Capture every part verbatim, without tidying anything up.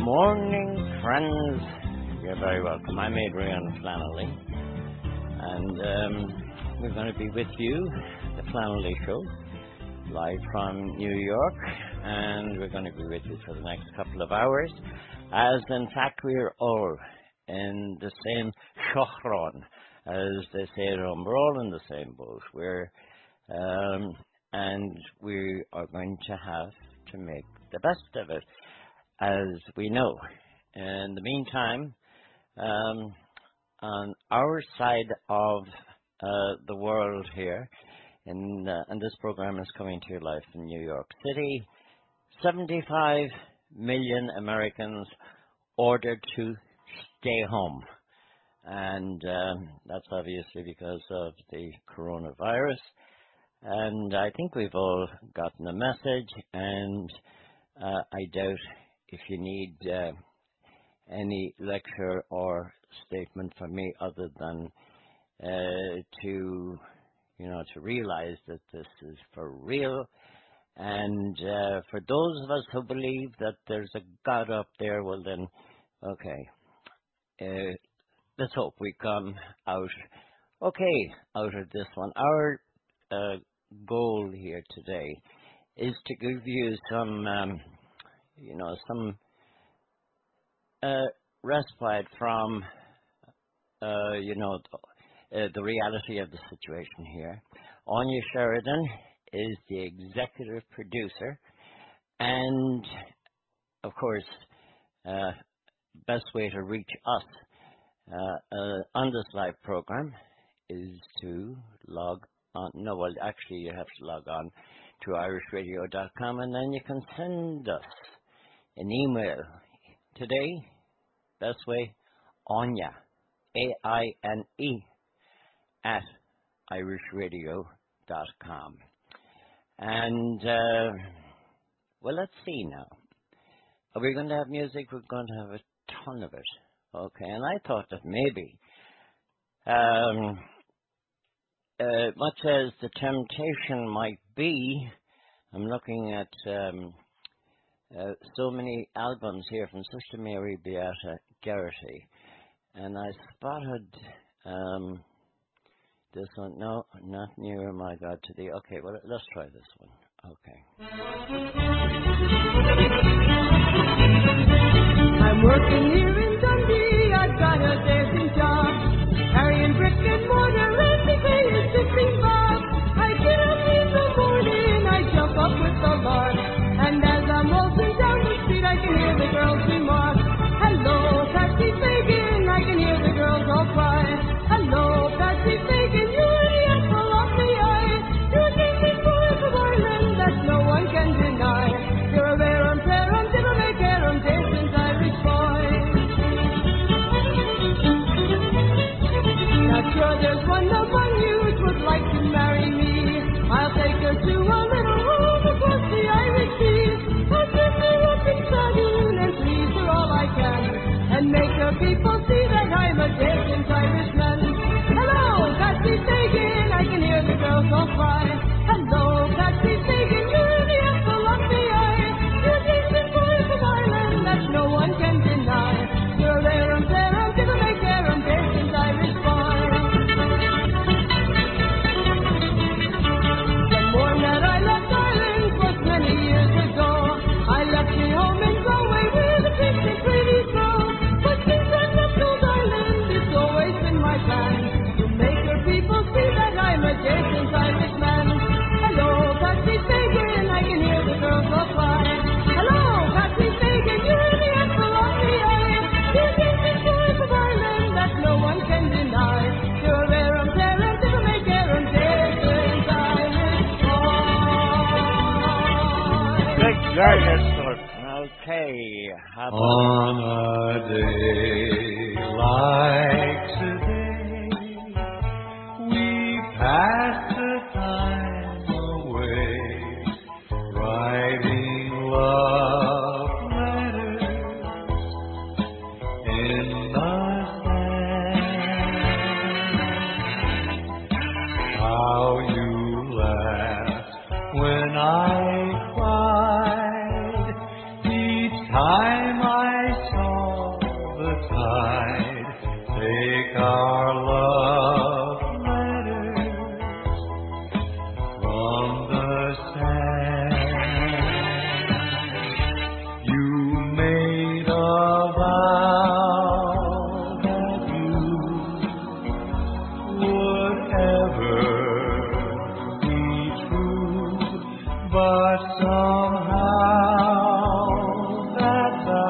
morning, friends. You're very welcome. I'm Adrian Flannelly, and um, we're going to be with you, the Flannelly Show, live from New York, and we're going to be with you for the next couple of hours, as in fact we're all in the same shochron, as they say at home. We're all in the same boat. We're um, and we are going to have to make the best of it, as we know. In the meantime, um, on our side of uh, the world here, in, uh, and this program is coming to you live from New York City, seventy-five million Americans ordered to stay home. And um, that's obviously because of the coronavirus. And I think we've all gotten the message, and uh, I doubt if you need uh, any lecture or statement from me other than uh, to, you know, to realize that this is for real. And uh, for those of us who believe that there's a God up there, well then, okay, uh, let's hope we come out okay out of this one. Our uh, goal here today is to give you some, um, you know, some uh, respite from, uh, you know, uh, the reality of the situation here. Anya Sheridan is the executive producer, and of course, uh, best way to reach us uh, uh, on this live program is to log on. No, well, actually, you have to log on to irish radio dot com, and then you can send us an email. Today, best way, Anya, A I N E, at irish radio dot com. And, uh, well, let's see now. Are we going to have music? We're going to have a ton of it. Okay, and I thought that maybe, um, uh, much as the temptation might be, I'm looking at um, uh, so many albums here from Sister Mary Beata Geraghty, and I spotted um, this one. No, not Nearer My God to Thee. Okay, well, let's try this one. Okay. I'm working here in Dundee. I've got a dancing job, carrying brick and mortar, and the pay is fifteen bob. I get up in the morning, I jump up with the lark, and as I'm waltzing down the street, I can hear the girls remark, "Hello, Patsy Fagan." I can hear the girls all cry, "Hello, Patsy Fagan, you're the apple of the eye. You're thinking for of Ireland that no one can deny. You're a rare and fair and dibber make hair and Jason's Irish boy." Now sure there's one among you would like to marry me. I'll take her to a little home across the Irish Sea. I'll dress her up in satin and please her all I can, and make her people see that I'm a decent Irishman. Hello, Patsy Fagan, I can hear the girls all cry. Hello, Patsy Fagan, you're the apple of the eye. You're decent boy from Ireland that no one can deny. You're a rare and fair and dibber make hair and decent Irish boy. The morn that I left Ireland was many years ago. I left me home in Galway where the pigs and pretty grow. But since I've left old Ireland, it's always been my plan to make her people see that I'm a decent Irishman. Hello, Patsy Fagan, I can hear the girls all cry. Hello, Patsy Fagan, you're the apple of the eye. You're decent boy from Ireland that no one can deny. You're a rare and fair and dibber make hair and decent Irish boy. Good gorgeous stuff. Okay. How about On a day like today, we pass the time away, writing love letters in the sand. How you laughed when I cried each time I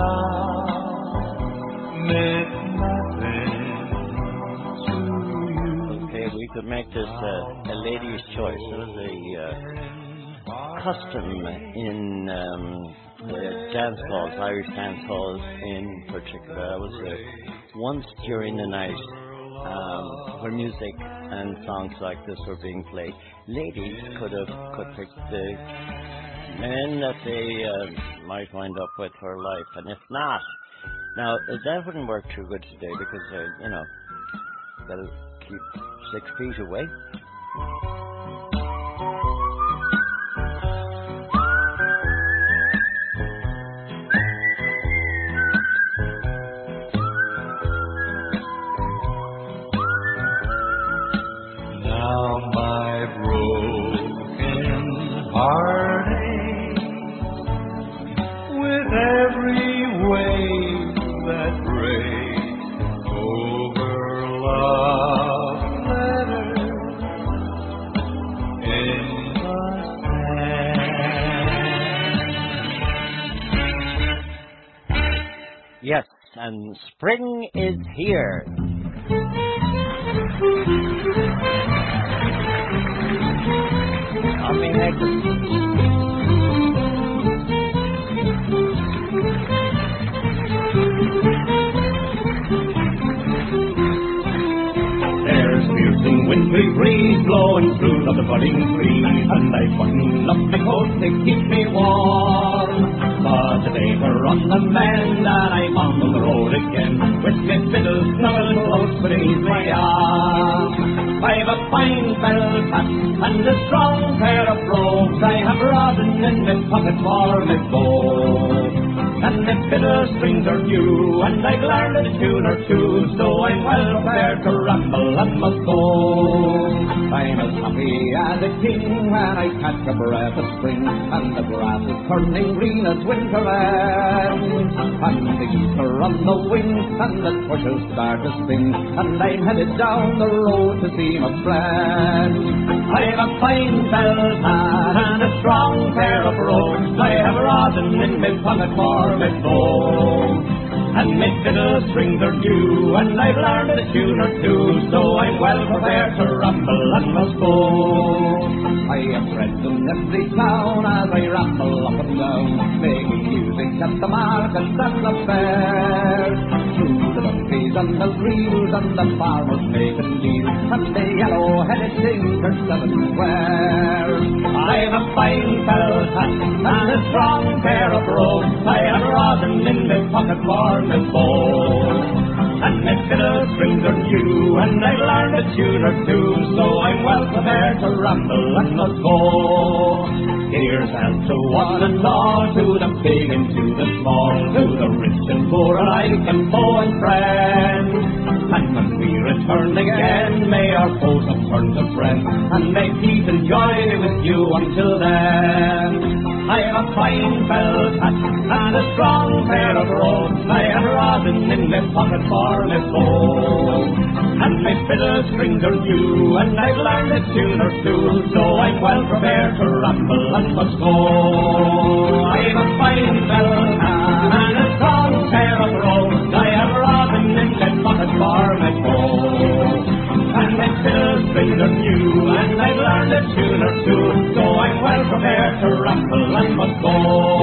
meant nothing to you. Okay, we could make this uh, a lady's choice. There was a uh, custom in um, uh, dance halls, Irish dance halls in particular. I was uh, once during the night um, where music and songs like this were being played. Ladies could have could pick the men that they uh, might wind up with for life, and if not, now uh, that wouldn't work too good today because uh, you know, gotta keep six feet away. Now my broken heart aches with every wave that breaks over love letters in the sand. Yes, and spring is here. Tommy Mason. There's piercing wintry breeze blowing through the budding trees, and I button up my coat to keep me warm. But the days are on the mend, and I'm on the road again, with my fiddle snuggled close beneath my arm. I've a fine felt hat and a strong pair of brogues. I have rosin in my pocket for my bow, and my fiddle strings are new, and I've learned a tune or two, so I'm well prepared to ramble and must go. I'm as happy as a king when I catch a breath of spring, and the grass is turning green as winter ends, and the geese are on the wing, and the thrushes start to sing, and I'm headed down the road to see my friend. I've a fine felt hat and a strong pair of brogues. I have rosin in my pocket for my bow, and my fiddle strings are new, and I've learned a tune or two, so I'm well prepared to ramble and must go. I have friends in every town as I ramble up and down, making music at the markets and the fairs, through the donkeys and the reels and the farmers making deals, and the yellow-headed tinkers selling wares. I've a fine felt hat and a strong pair of brogues. I have rosin in my pocket for my bow, and my fiddle strings are new, and I've learned a tune or two, so I'm well prepared to ramble and must go. Here's health to one and all, to the big and to the small, to the rich and poor alike, and foe and friend. And when we return again, may our foes have turned to friends, and may peace and joy be with you until then. I have a fine felt hat and a strong pair of brogues. I have rosin in my pocket for my bow, and my fiddle strings are new, and I've learned a tune or two, so I'm well prepared to ramble and must go. I have a fine felt hat and a strong pair of brogues. I have rosin in my pocket for my bow, and my fiddle strings are new, and I've learned a tune or two, so I'm well prepared to ramble and must go.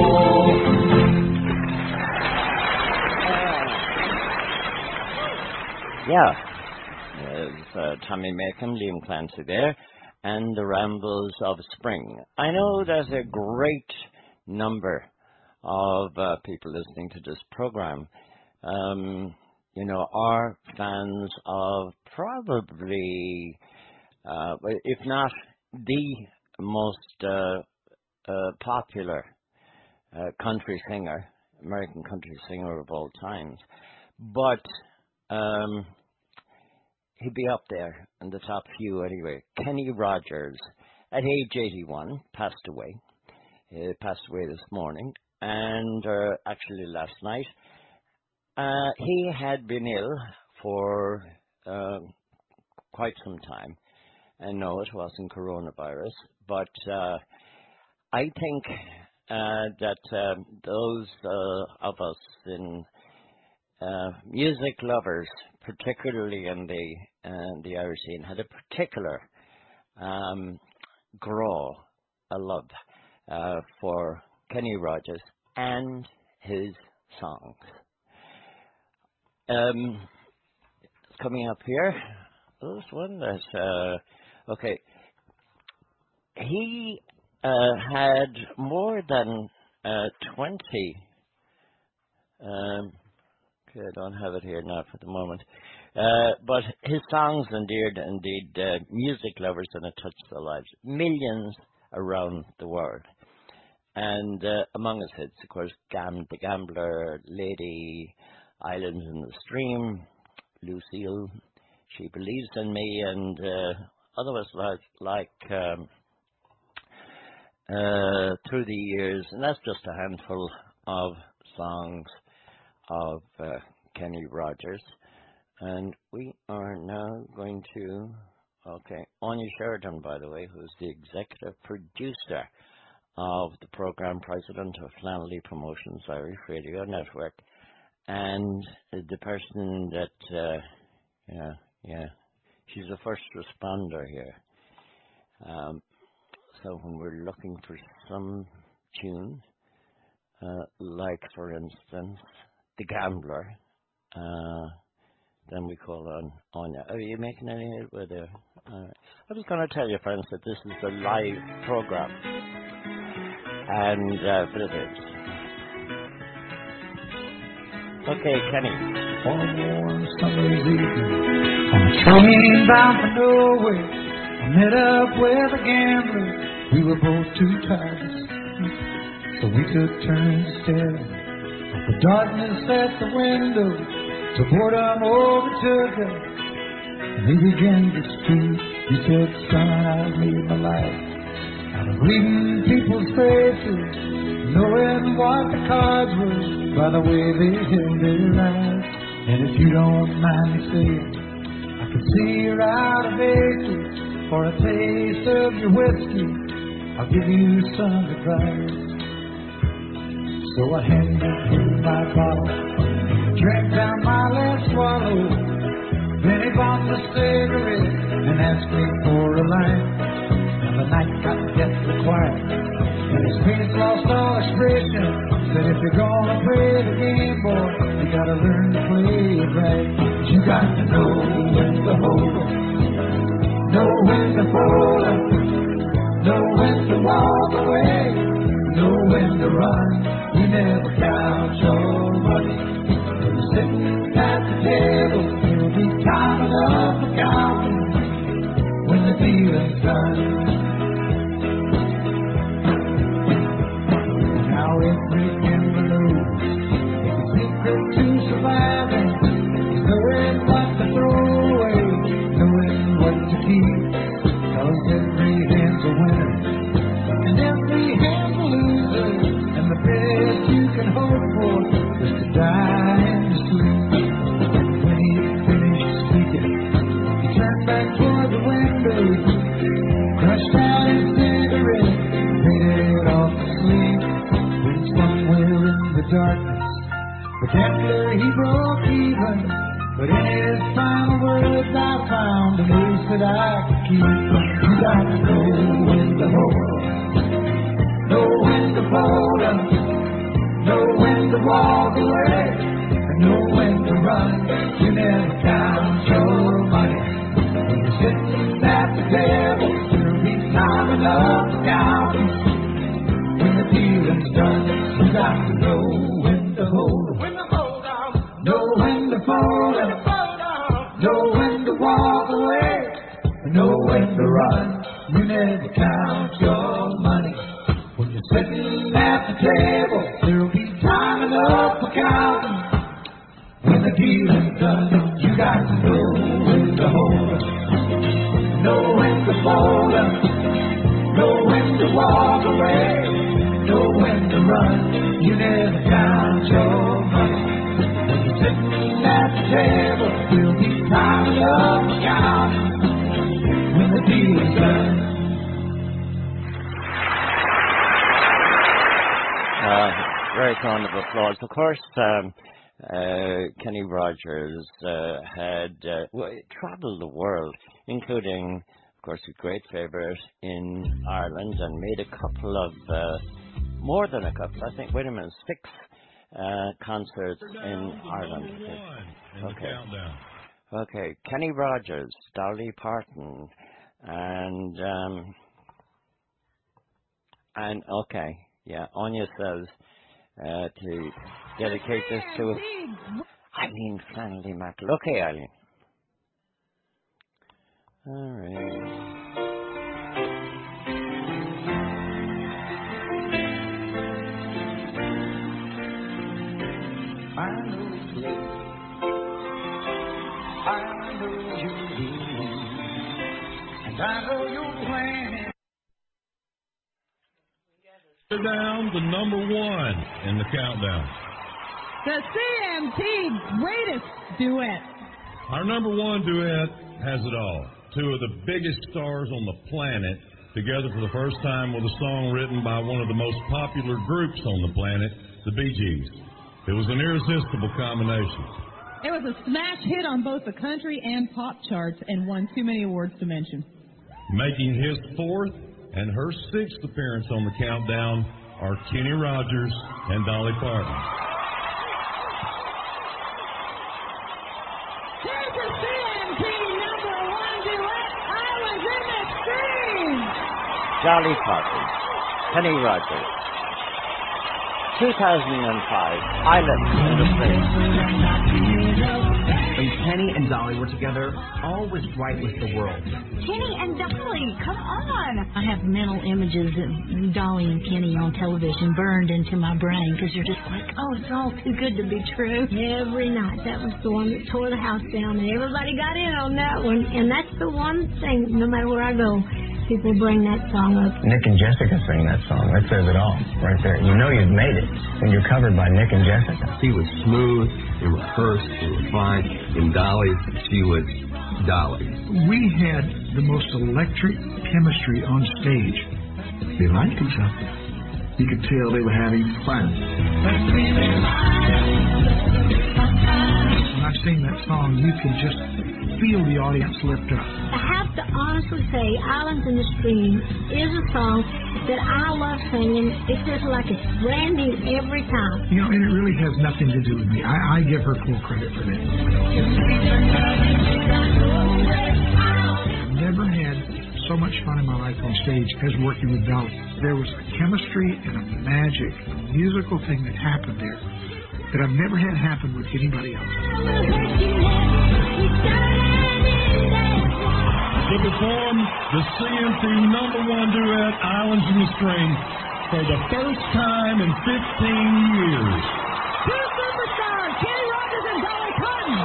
Yeah, there's uh, Tommy Macon, Liam Clancy there, and the Rambles of Spring. I know there's a great number of uh, people listening to this program, um, you know, are fans of probably, uh, if not the most uh, uh, popular uh, country singer, American country singer of all times. But um, he'd be up there in the top few anyway. Kenny Rogers, at age eighty-one, passed away. He passed away this morning, and uh, actually last night. Uh, he had been ill for uh, quite some time. And no, it wasn't coronavirus, but uh, I think uh, that um, those uh, of us in uh, music lovers, particularly in the uh, the Irish scene, had a particular um, grow, a love uh, for Kenny Rogers and his songs. Um, coming up here, there's one that's uh, okay. He uh, had more than uh, twenty. Um, okay, I don't have it here now for the moment. Uh, but his songs endeared indeed uh, music lovers, and it touched their lives. Millions around the world. And uh, among his hits, of course, Gam- The Gambler, Lady, Islands in the Stream, Lucille, She Believes in Me, and uh, others like, like um, uh, Through the Years. And that's just a handful of songs of uh, Kenny Rogers. And we are now going to, okay, Anya Sheridan, by the way, who's the executive producer of the program, president of Flannelly Promotions Irish Radio Network, and the person that, uh, yeah, yeah, she's a first responder here. Um, so when we're looking for some tune, uh, like, for instance, The Gambler, uh, then we call on Anya. Are you making any hit with her? Uh, I was going to tell you, friends, that this is a live program. And, uh, but it is. Okay, Kenny. One warm summer's evening, on a train bound for Norway, I met up with a gambler. We were both too tired to sleep, so we took turns staring at the darkness at the window, till boredom overtook us, and he began to speak. He said, son, I've made my life out of reading people's faces, knowing what the cards were by the way they held their eyes. And if you don't mind me saying, I can see you're out of aces. For a taste of your whiskey, I'll give you some advice. So I handed him my bottle, drank down my last swallow. Then he bought me a cigarette and asked me for a light. Now the night got deathly quiet, and his face lost all expression. Said, if you're gonna play the game, boy, you gotta learn to play it right. You got to know when to hold up, know when to fold up, know when to walk away, know when to run. You never count your money. When you're sitting at the table, you'll be time enough for counting when the dealing's done. Now every gambler knows the secret to surviving is knowing what to throw away, knowing what to keep. Cause every hand's a winner and every hand's a loser, and the best you can hope for is to die in your sleep. When he finished speaking, he turned back toward the window, crushed out his cigarette, faded off to sleep. When somewhere in the darkness, the gambler he broke even, but in his final words I found a news that I could keep. You got to know when to hold up, know when to fold up, know when to walk away, and know when to run. You never count your money. When you're sitting at the table, there'll be time enough to count. When the dealing's done, you got to know when to hold up, when to hold up, know when to fold up, know when to walk away, know when to run. You never count your money. When you're sitting at the table, there'll be time enough for counting. When the dealing's done, you got to know when to hold up, know when to fold up, know when to walk away, know when to run. You never count your money. When you're sitting at the table, there'll be time enough for counting. When the dealing's done. generic round of applause. Of course, um, uh, Kenny Rogers uh, had uh, well, traveled the world, including, of course, a great favorite in Ireland, and made a couple of, uh, more than a couple, I think, wait a minute, six uh, concerts in Ireland. Okay. Okay, Kenny Rogers, Dolly Parton, and, um, and okay, yeah, Anya says uh, to dedicate this to Eileen Flannelly Mackle. Okay, Eileen. All right. I know it's late. I know you will. And I know you're planning. Down to number one in the countdown. The C M T greatest duet. Our number one duet has it all. Two of the biggest stars on the planet together for the first time with a song written by one of the most popular groups on the planet, the Bee Gees. It was an irresistible combination. It was a smash hit on both the country and pop charts and won too many awards to mention. Making his fourth and her sixth appearance on the countdown are Kenny Rogers and Dolly Parton. Here's the C M T number one duet, Islands in the Stream. Dolly Parton, Kenny Rogers, two thousand five, Islands in the Stream. When Kenny and Dolly were together, all was right with the world. Kenny and Dolly, come on! I have mental images of Dolly and Kenny on television burned into my brain because you're just like, oh, it's all too good to be true. Every night. That was the one that tore the house down, and everybody got in on that one. And that's the one thing, no matter where I go, people bring that song up. Nick and Jessica sing that song. That says it all right there. You know you've made it when you're covered by Nick and Jessica. He was smooth and rehearsed and refined. And Dolly, she was Dolly. We had the most electric chemistry on stage. They liked each other. You could tell they were having fun. When I sing that song, you can just feel the audience lift up. I have to honestly say, Islands in the Stream is a song that I love singing. It feels like it's brand new every time. You know, and it really has nothing to do with me. I, I give her full credit for that. I've never had so much fun in my life on stage as working with Dolly. There was a chemistry and a magic, a musical thing that happened there that I've never had happen with anybody else. To perform the C M T number one duet, Islands in the Stream, for the first time in fifteen years. Two superstars, Kenny Rogers and Dolly Parton.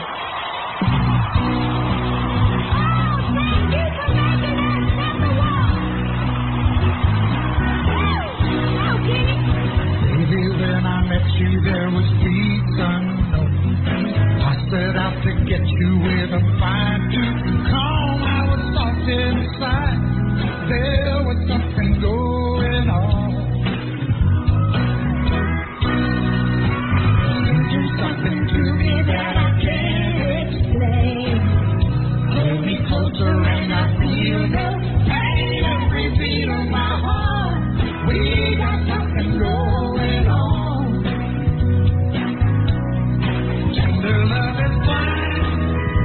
Baby, when I met you, there was peace unknown. I set out to get you with a fine tooth comb. I was lost inside. There was something going on. You do something to me that I can't explain. Hold me closer and I feel the pain. Every beat of my heart. We got something going on. Tender love is blind.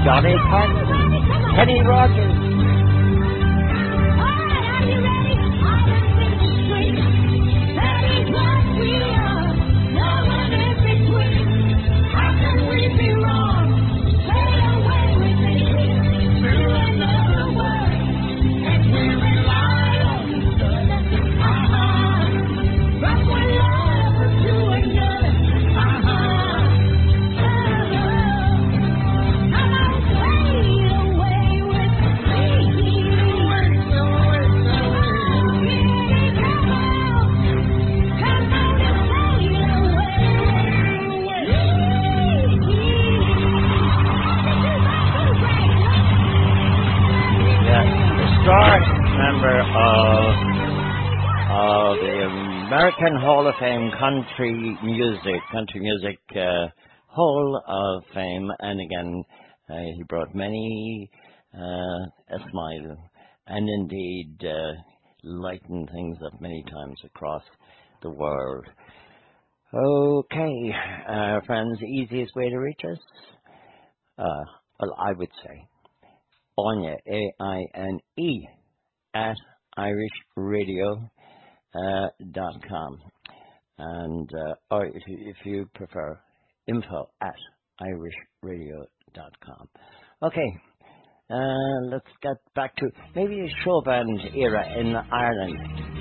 Dolly Parton, Kenny Rogers. Member of, of the American Hall of Fame Country Music, Country Music uh, Hall of Fame, and again, uh, he brought many uh, a smile, and indeed uh, lightened things up many times across the world. Okay, uh, friends, easiest way to reach us? Uh, well, I would say Anya, A I N E, at irish radio dot com, and uh, or if you, if you prefer, info at irish radio dot com. Okay, uh, let's get back to maybe a show band era in Ireland.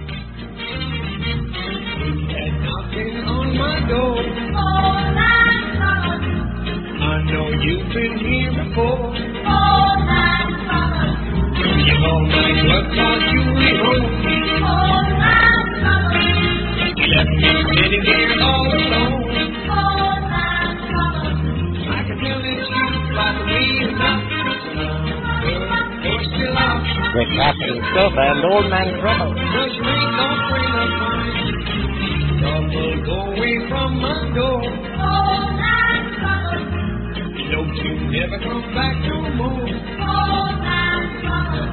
And knocking on my door, all night long. I know you've been here before, all night long. You know my blood clot jewelry home, all night long. You left me sitting here all alone, all night long. I can tell it's you by the way you knock. You're still out. The Captain Stuff and Old Man Trouble. Cause you ain't gonna bring up mine. Trouble go away from my door, all night long. Don't you never come back no more, all night long.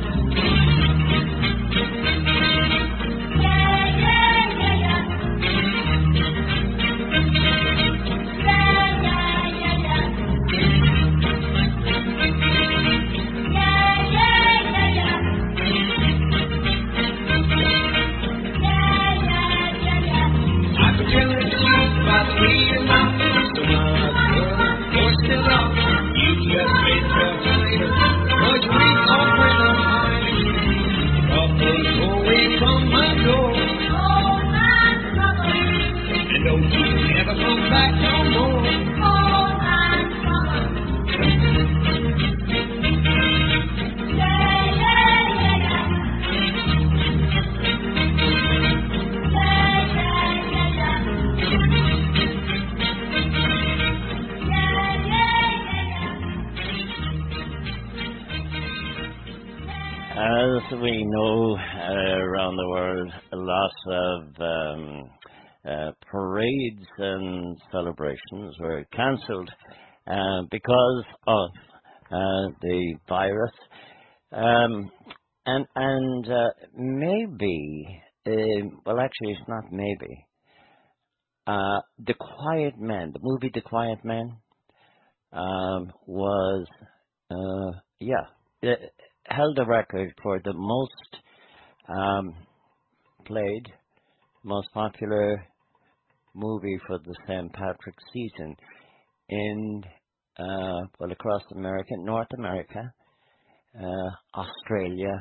As we know, uh, around the world, a lot of um, uh, parades and celebrations were cancelled uh, because of uh, the virus. Um, and and uh, maybe, uh, well, actually, it's not maybe. Uh, The Quiet Man, the movie The Quiet Man, um, was, uh, yeah, it held a record for the most um, played, most popular movie for the Saint Patrick's season in, uh, well, across America, North America, uh, Australia,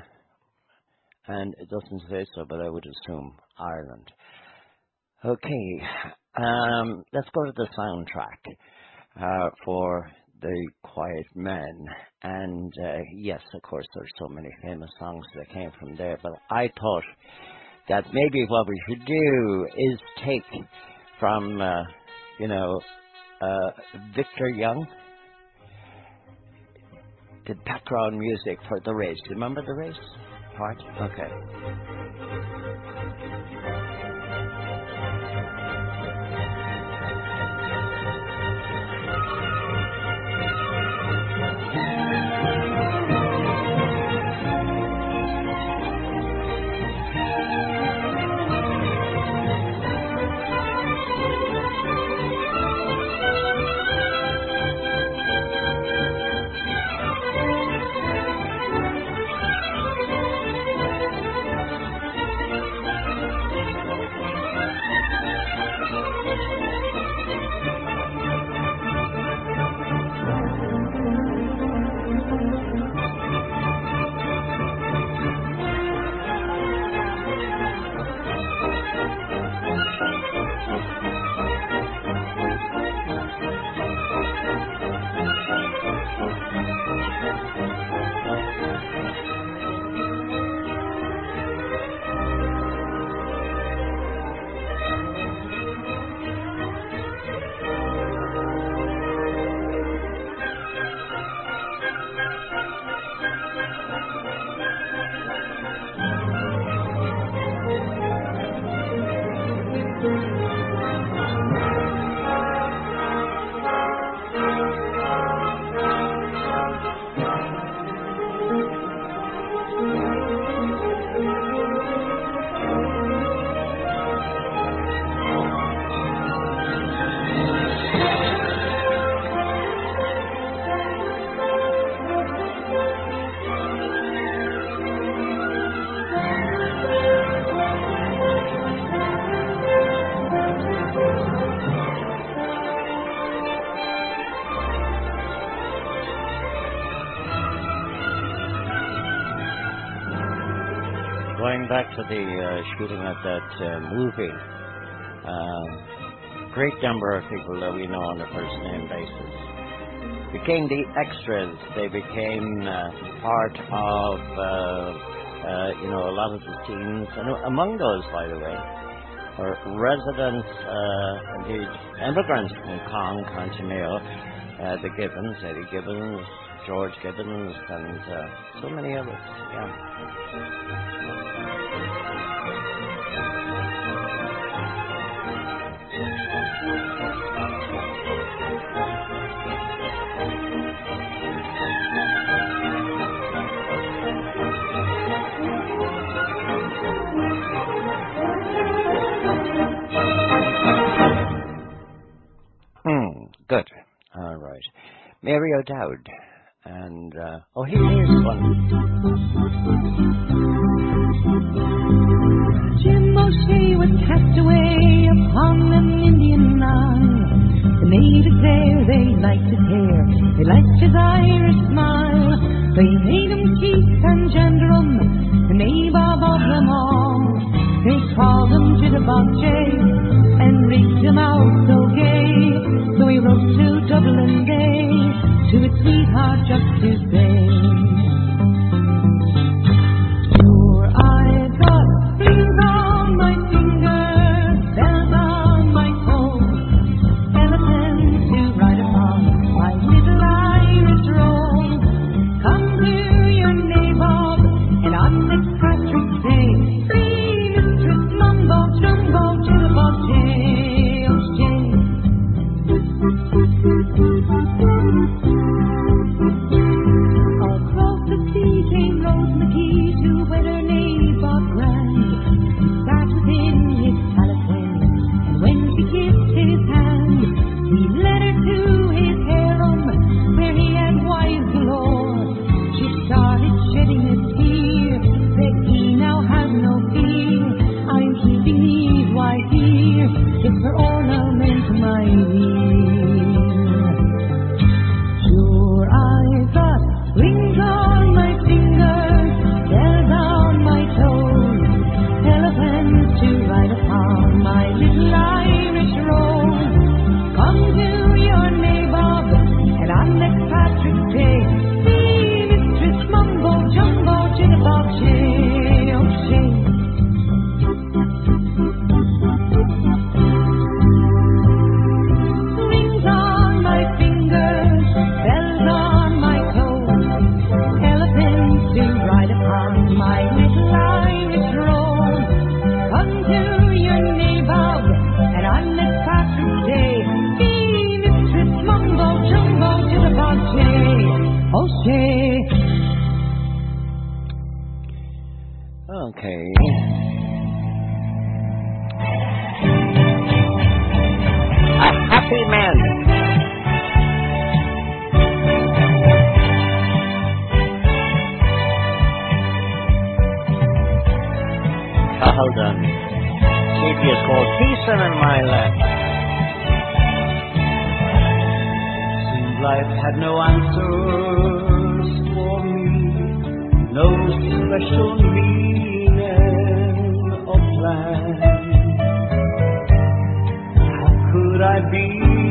and it doesn't say so, but I would assume Ireland. Okay, um, let's go to the soundtrack uh, for The Quiet Man. And uh, yes, of course, there's so many famous songs that came from there, but I thought that maybe what we should do is take from, uh, you know, uh, Victor Young, the background music for The Race. Remember The Race part? Okay. going back to the uh, shooting of that uh, movie, uh, great number of people that we know on a first-name basis became the extras. They became uh, part of, uh, uh, you know, a lot of the scenes. And among those, by the way, are residents, uh, indeed, immigrants from Kong, County Mayo, uh, the Gibbons, Eddie Gibbons, George Gibbons, and uh, so many others. Yeah. Hmm, good. All right. Mary O'Dowd. And, uh, oh, here, here's one. Jim O'Shea was cast away upon an Indian isle. The natives there, they liked his hair, they liked his Irish smile. They made him chief and gendarme, the nabob of them all. They called him Jitterbug Jay and rigged him out so gay. So he wrote to Dublin Bay to his sweetheart just to say, sure, I've got rings on my fingers, bells on my toes, elephants to ride upon my little Irish road. Come to your nabob and on next Patrick's Day, free Mistress Mumbo Jumbo Jitterbug Jay O'Shea. Across the sea came Rose McGee to wed her nabob grand. He sat within his palanquin, and when she kissed his hand, he led her to his harem, where he had wives galore. She started shedding a tear, said he now has no fear. I'm keeping these white here, just for ornament, my dear. Sure, I've got rings on my fingers, bells on my toes, elephants to ride upon my little Irish road. Come to your nabob, and on next Patrick's Day, see Mistress Mumbo Jumbo Jitterbug Jay O'Shea. Rings on my fingers, bells on my toes, elephants to ride upon my little Irish road. Come to your nabob, and on next Patrick's Day, see Mistress Mumbo Jumbo Jitterbug Jay O'Shea. Okay. A happy man. Calden. C D is called Peace in My Land. Seemed life had no answers for me, no special meaning or plan. How could I be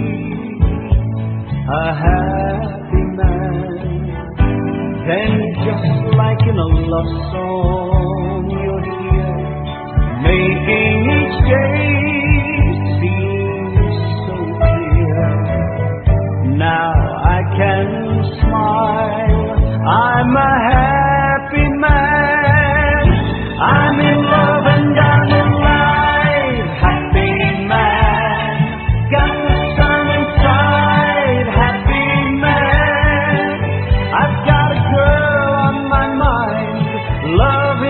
a happy man? Then just like in a love song, you're here, making each day seem so clear. Now I can smile, I'm a happy man. I'm in love and I'm in life, happy man. Got the sun inside, happy man. I've got a girl on my mind, love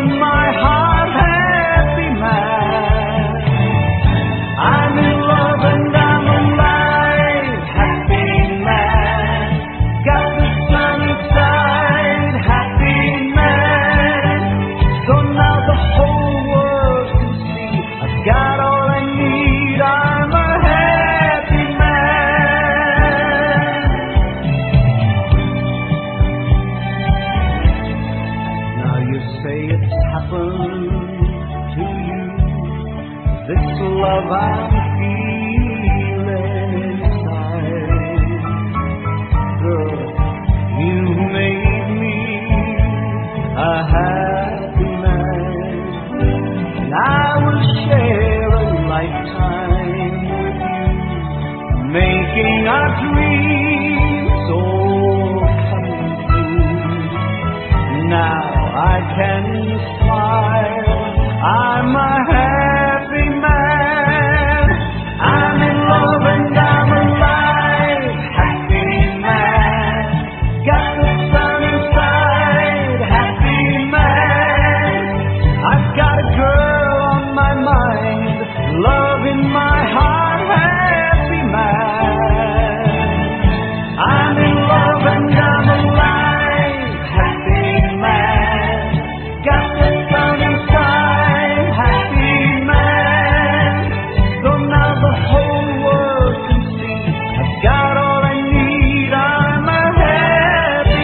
love I'm feeling inside. Girl, you made me a happy man, and I will share a lifetime with you, making our dreams all come true. Now I can smile, I'm a happy man. I'm in love and I'm alive, happy man. Got the sun inside, happy man. I've got a girl on my mind, love in my heart, happy man. I'm in love and I'm alive, happy man. Got the sun inside, happy man. So now the whole world can see I've got all I need, I'm a happy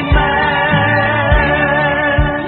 man.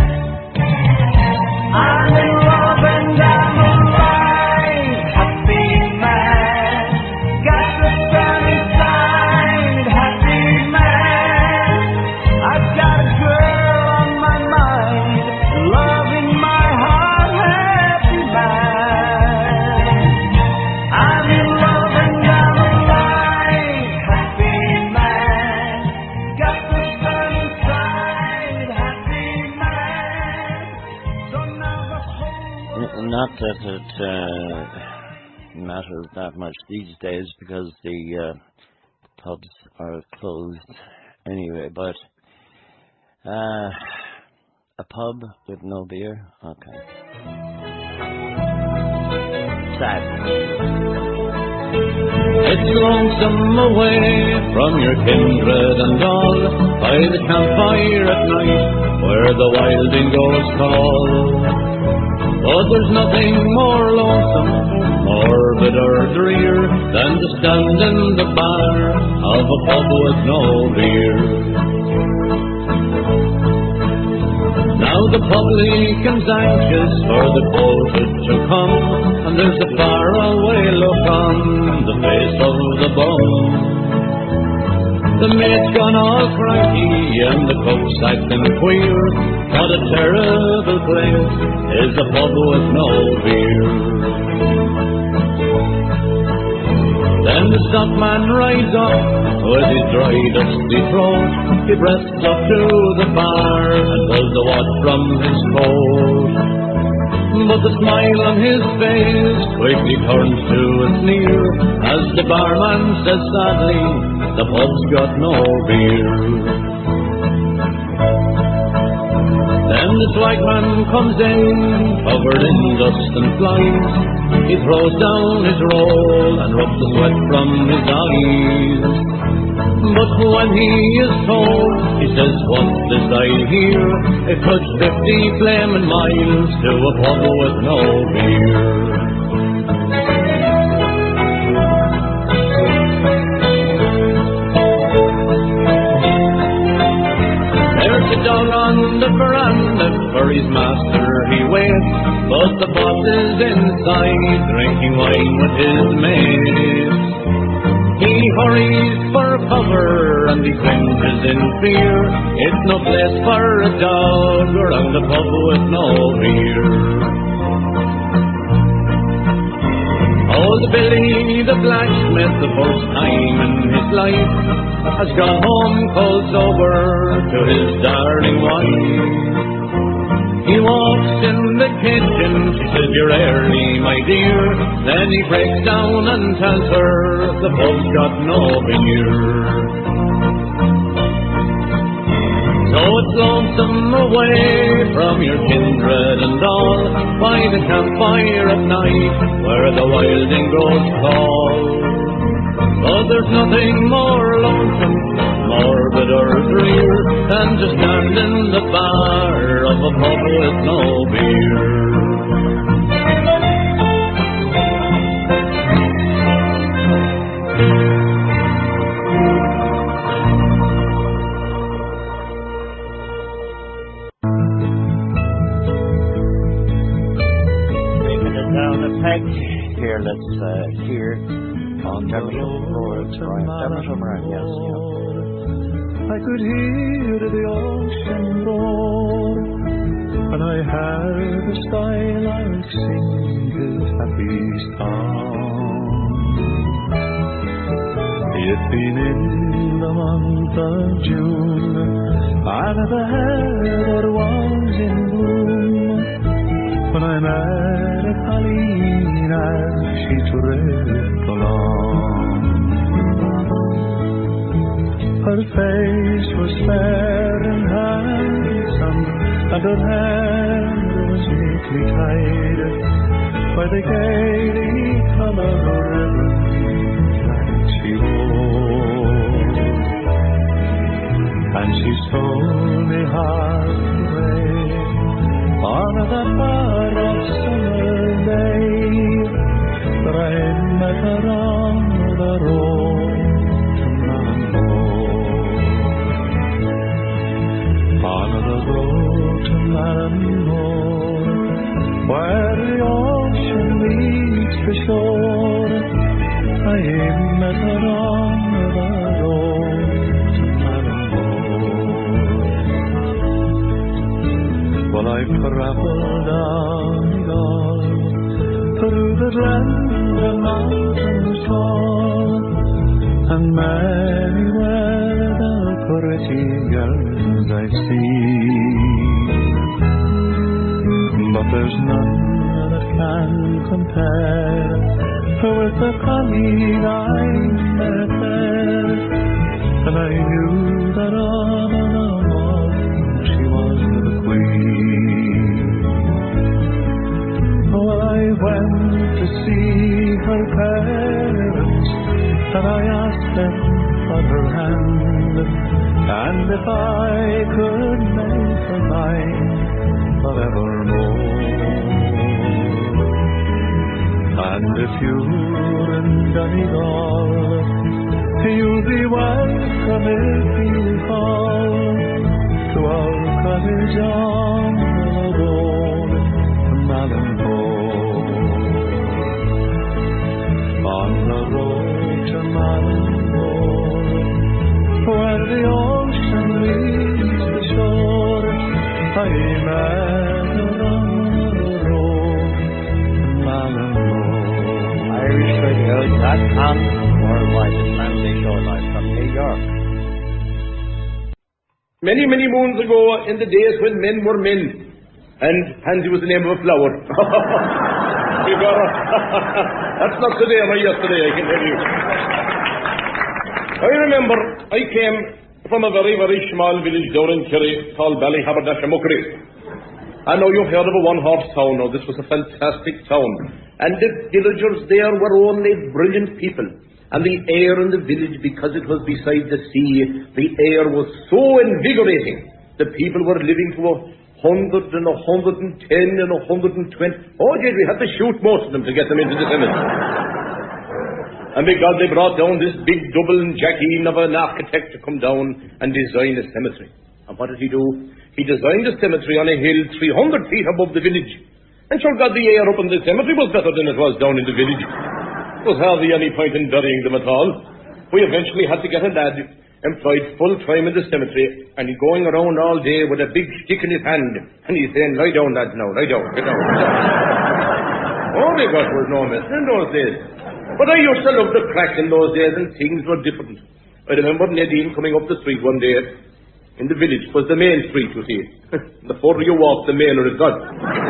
I'm in love and I'm alive, happy man. Got the sun inside, happy man. I've got a girl on my mind, love in my heart, happy man. I'm in love and I'm alive, happy man. Got the sun inside, happy man. So now the whole world. N- Not that it uh, matters that much these days because the uh, pubs are closed anyway, but uh, a pub with no beer? Okay. Sad. It's lonesome away from your kindred and all, by the campfire at night, where the wild dingoes call. But there's nothing more lonesome, more bitter drear, than to stand in the bar of a pub with no beer. Now the publican's anxious for the quota to come, and there's a faraway look on the face of the bum. The mate's gone all cranky and the cook's acting queer. What a terrible place is a pub with no beer. Then the stockman rides up with his dry dusty throat. He breasts up to the bar and pulls the watch from his coat. But the smile on his face quickly turns to a sneer as the barman says sadly, the pub's got no beer. Then the swagman comes in, covered in dust and flies. He throws down his roll and rubs the sweat from his eyes. But when he is told, he says, what's this I hear? It took fifty flaming miles to a pub with no beer. There's a dog on the veranda, for his master he waits, but the boss is inside, drinking wine with his mates. He hurries for cover and he cringes in fear. It's no place for a dog around a pub with no beer. Old Billy the blacksmith, the first time in his life, has gone home cold sober to his darling wife. He walks in the kitchen, she says, you're early, my dear. Then he breaks down and tells her the pub's got no beer. So it's lonesome away from your kindred and all, by the campfire at night, where the wild dingoes call. But there's nothing more lonesome, more bitter drear, than to stand in the bar of a pub with no beer. let's uh, hear on Jefferson Road. Jefferson Road, yes. I could hear the ocean roar, and I heard the skylark sing his happy song. It been in the month of June, and the heather was in bloom, when I met Colleen as she tripped along. Her face was fair and handsome, and her hair was neatly tied by the gaily colored ribbon that she wore. And she told me half away on that far off summer day that I met her on the road to Mallinmore. On the road to Mallinmore, where the ocean meets the shore, I met her on the road to Mallinmore. Well, I traveled down the Gall, through the glen, the mountains tall, and many were the pretty girls I see. But there's none that can compare with the Colleen I met there, and I knew that on and on she was the queen. Oh, I went to see her parents, and I asked them for her hand, and if I could make her mine forevermore. And if you're in Donegal, you'll be welcome if you call to our cottage on the road to Mallinmore. On the road to Mallinmore, where the ocean meets the shore, I met her on the road to Mallinmore. Irish Radio dot com, worldwide Atlantic Show Live from New York. Many, many moons ago, in the days when men were men, and Pansy was the name of a flower. That's not today or yesterday, I can tell you. I remember I came from a very, very small village down in Kerry called Ballyhaberdashamuckry. I know you've heard of a one-horse town. Now, this was a fantastic town. And the villagers there were only brilliant people. And the air in the village, because it was beside the sea, the air was so invigorating. The people were living to a hundred and a hundred and ten and a hundred and twenty. Oh, yes, we had to shoot most of them to get them into the cemetery. And because they brought down this big double jackeen of an architect to come down and design a cemetery. And what did he do? He designed a cemetery on a hill three hundred feet above the village. And sure God, the air up in the cemetery was better than it was down in the village. There was hardly any point in burying them at all. We eventually had to get a lad employed full time in the cemetery, and he going around all day with a big stick in his hand, and he's saying, lie down, lads, now, lie down, get down. Oh, my God, there was no mess in those days. But I used to love the crack in those days, and things were different. I remember Nadine coming up the street one day. In the village was the main street, you see. The further you walk, the mailer is gone.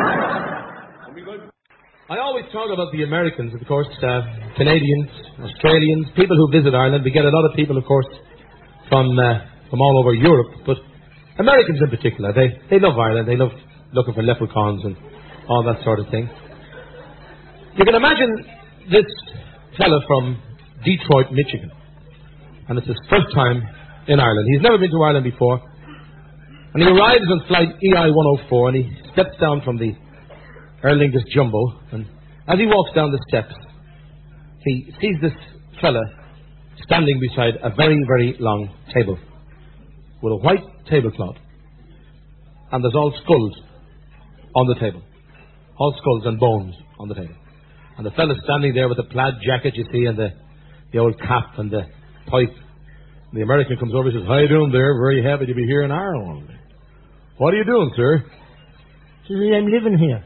I always talk about the Americans, of course, uh, Canadians, Australians, people who visit Ireland. We get a lot of people, of course, from uh, from all over Europe, but Americans in particular, they, they love Ireland. They love looking for leprechauns and all that sort of thing. You can imagine this fella from Detroit, Michigan, and it's his first time in Ireland. He's never been to Ireland before, and he arrives on flight E I one oh four, and he steps down from the Aer Lingus Jumbo, and as he walks down the steps, he sees this fella standing beside a very, very long table with a white tablecloth, and there's all skulls on the table, all skulls and bones on the table. And the fella standing there with the plaid jacket, you see, and the, the old cap and the pipe. And the American comes over and says, how you doing there? Very happy to be here in Ireland. What are you doing, sir? Says, I'm living here.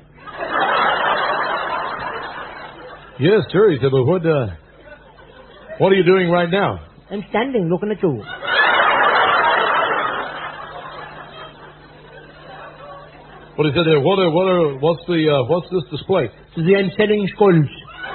Yes, sir. He said, but what, uh, what are you doing right now? I'm standing looking at you. What is it there? What are, what are, what's the, uh, what's this display? Says, I'm selling skulls.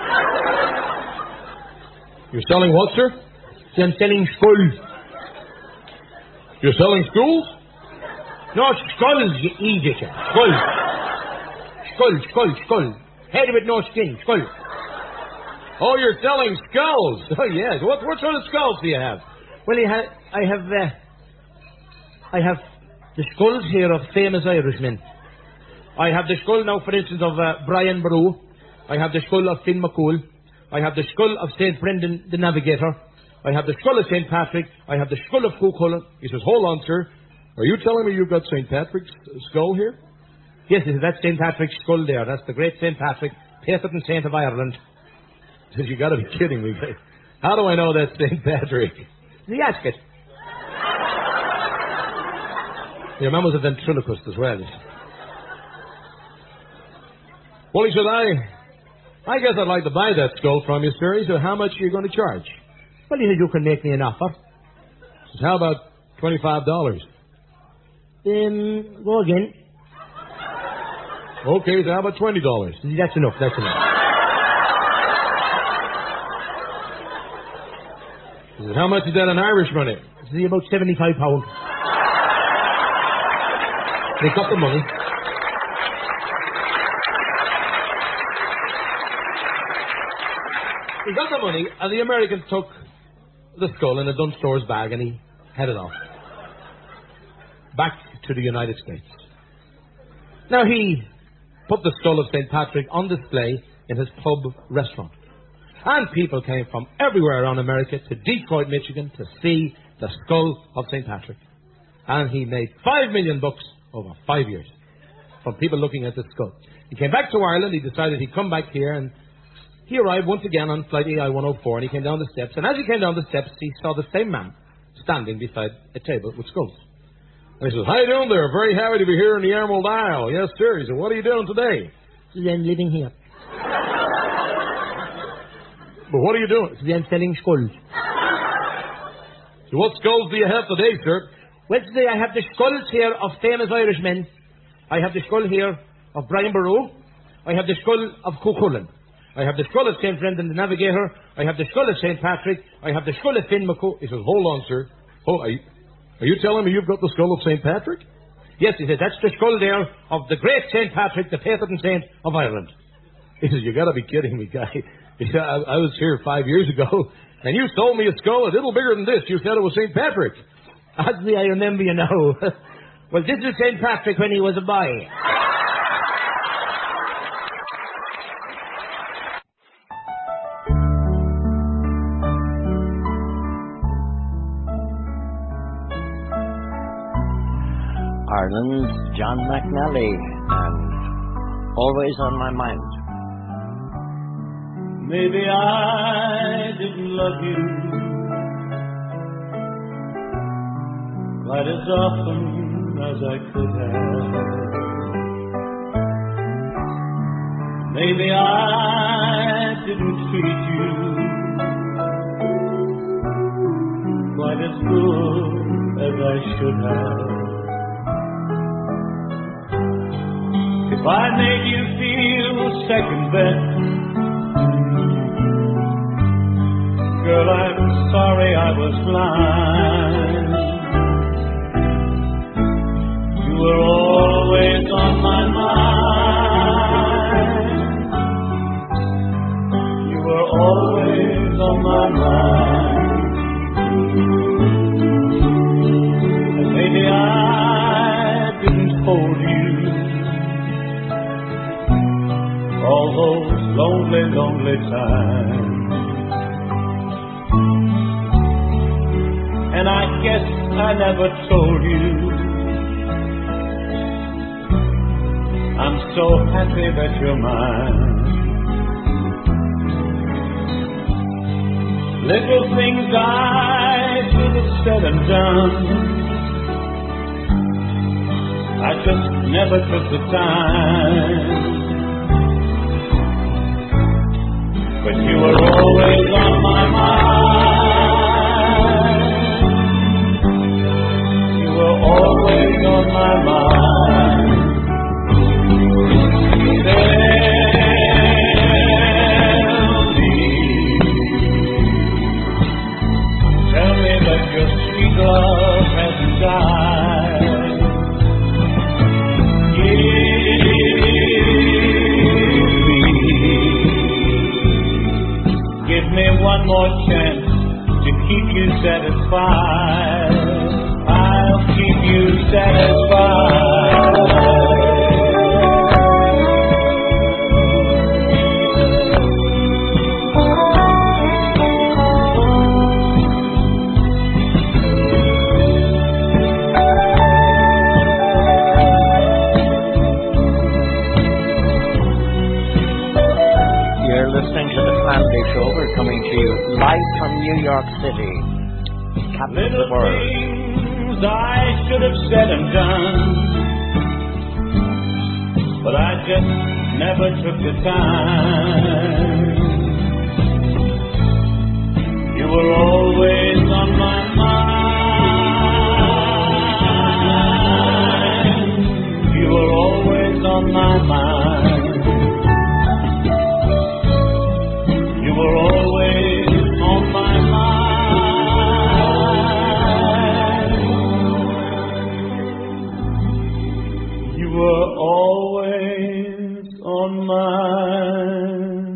You're selling what, sir? Says, I'm selling skulls. You're selling schools? No, skulls, you idiot. Skulls. Skull, skull, skull. Head with no skin, skull. Oh, you're selling skulls. Oh, yes. What, what sort of skulls do you have? Well, I have, I have, uh, I have the skulls here of famous Irishmen. I have the skull now, for instance, of uh, Brian Boru. I have the skull of Finn McCool. I have the skull of Saint Brendan the Navigator. I have the skull of Saint Patrick. I have the skull of Cuchulainn. He says, hold on, sir. Are you telling me you've got Saint Patrick's skull here? Yes, he says, that's Saint Patrick's skull there. That's the great Saint Patrick, patron saint of Ireland. He says, you got to be kidding me. How do I know that's Saint Patrick? The ask it. Your man was a ventriloquist as well. Well, he said, I, I guess I'd like to buy that skull from you, sir. He said, how much are you going to charge? Well, he said, you can make me an offer. He says, how about twenty-five dollars? Um, go again. Okay, so how about twenty dollars? That's enough, that's enough. He said, how much is that in Irish money? He said, about seventy-five pounds. They got the money. He got the money, and the American took the skull in a Dunn Stores bag, and he headed off. Back to the United States. Now, he put the skull of Saint Patrick on display in his pub restaurant. And people came from everywhere around America to Detroit, Michigan, to see the skull of Saint Patrick. And he made five million bucks over five years from people looking at the skull. He came back to Ireland. He decided he'd come back here, and he arrived once again on flight A I one oh four, and he came down the steps. And as he came down the steps, he saw the same man standing beside a table with skulls. And he says, how you doing there? Very happy to be here in the Emerald Isle. Yes, sir. He said, what are you doing today? He said, I'm living here. But what are you doing? He said, I'm selling skulls. So what skulls do you have today, sir? Well, today I have the skulls here of famous Irishmen. I have the skull here of Brian Boru. I have the skull of Cuchulainn. I have the skull of Saint Brendan the Navigator. I have the skull of Saint Patrick. I have the skull of Finn McCool. He says, hold on, sir. Oh, are you, are you telling me you've got the skull of Saint Patrick? Yes, he said, that's the skull there of the great Saint Patrick, the patron saint of Ireland. He says, you got to be kidding me, guy. He said, I, I was here five years ago, and you sold me a skull a little bigger than this. You said it was Saint Patrick. Actually, I remember you now. Well, this is Saint Patrick when he was a boy. Ireland's John McNally, and always on my mind. Maybe I didn't love you quite as often as I could have. Maybe I didn't treat you quite as good as I should have. If I made you feel second best, girl, I'm sorry I was blind. You were always on my mind. You were always on my mind. And maybe I didn't hold you all those lonely, lonely times. And I guess I never told you I'm so happy that you're mine. Little things I should have said and done, I just never took the time. But you were always on my mind. You were always on my mind. Tell me, tell me that your sweet love hasn't died. Give me one more chance to keep you satisfied. I'll keep you satisfied. You're listening to the Family Show. We're coming to you live from New York City, capital of the world. Things I should have said and done, but I just never took the time. You were always on my mind. You were always on my mind. You were always on my mind. You were always on my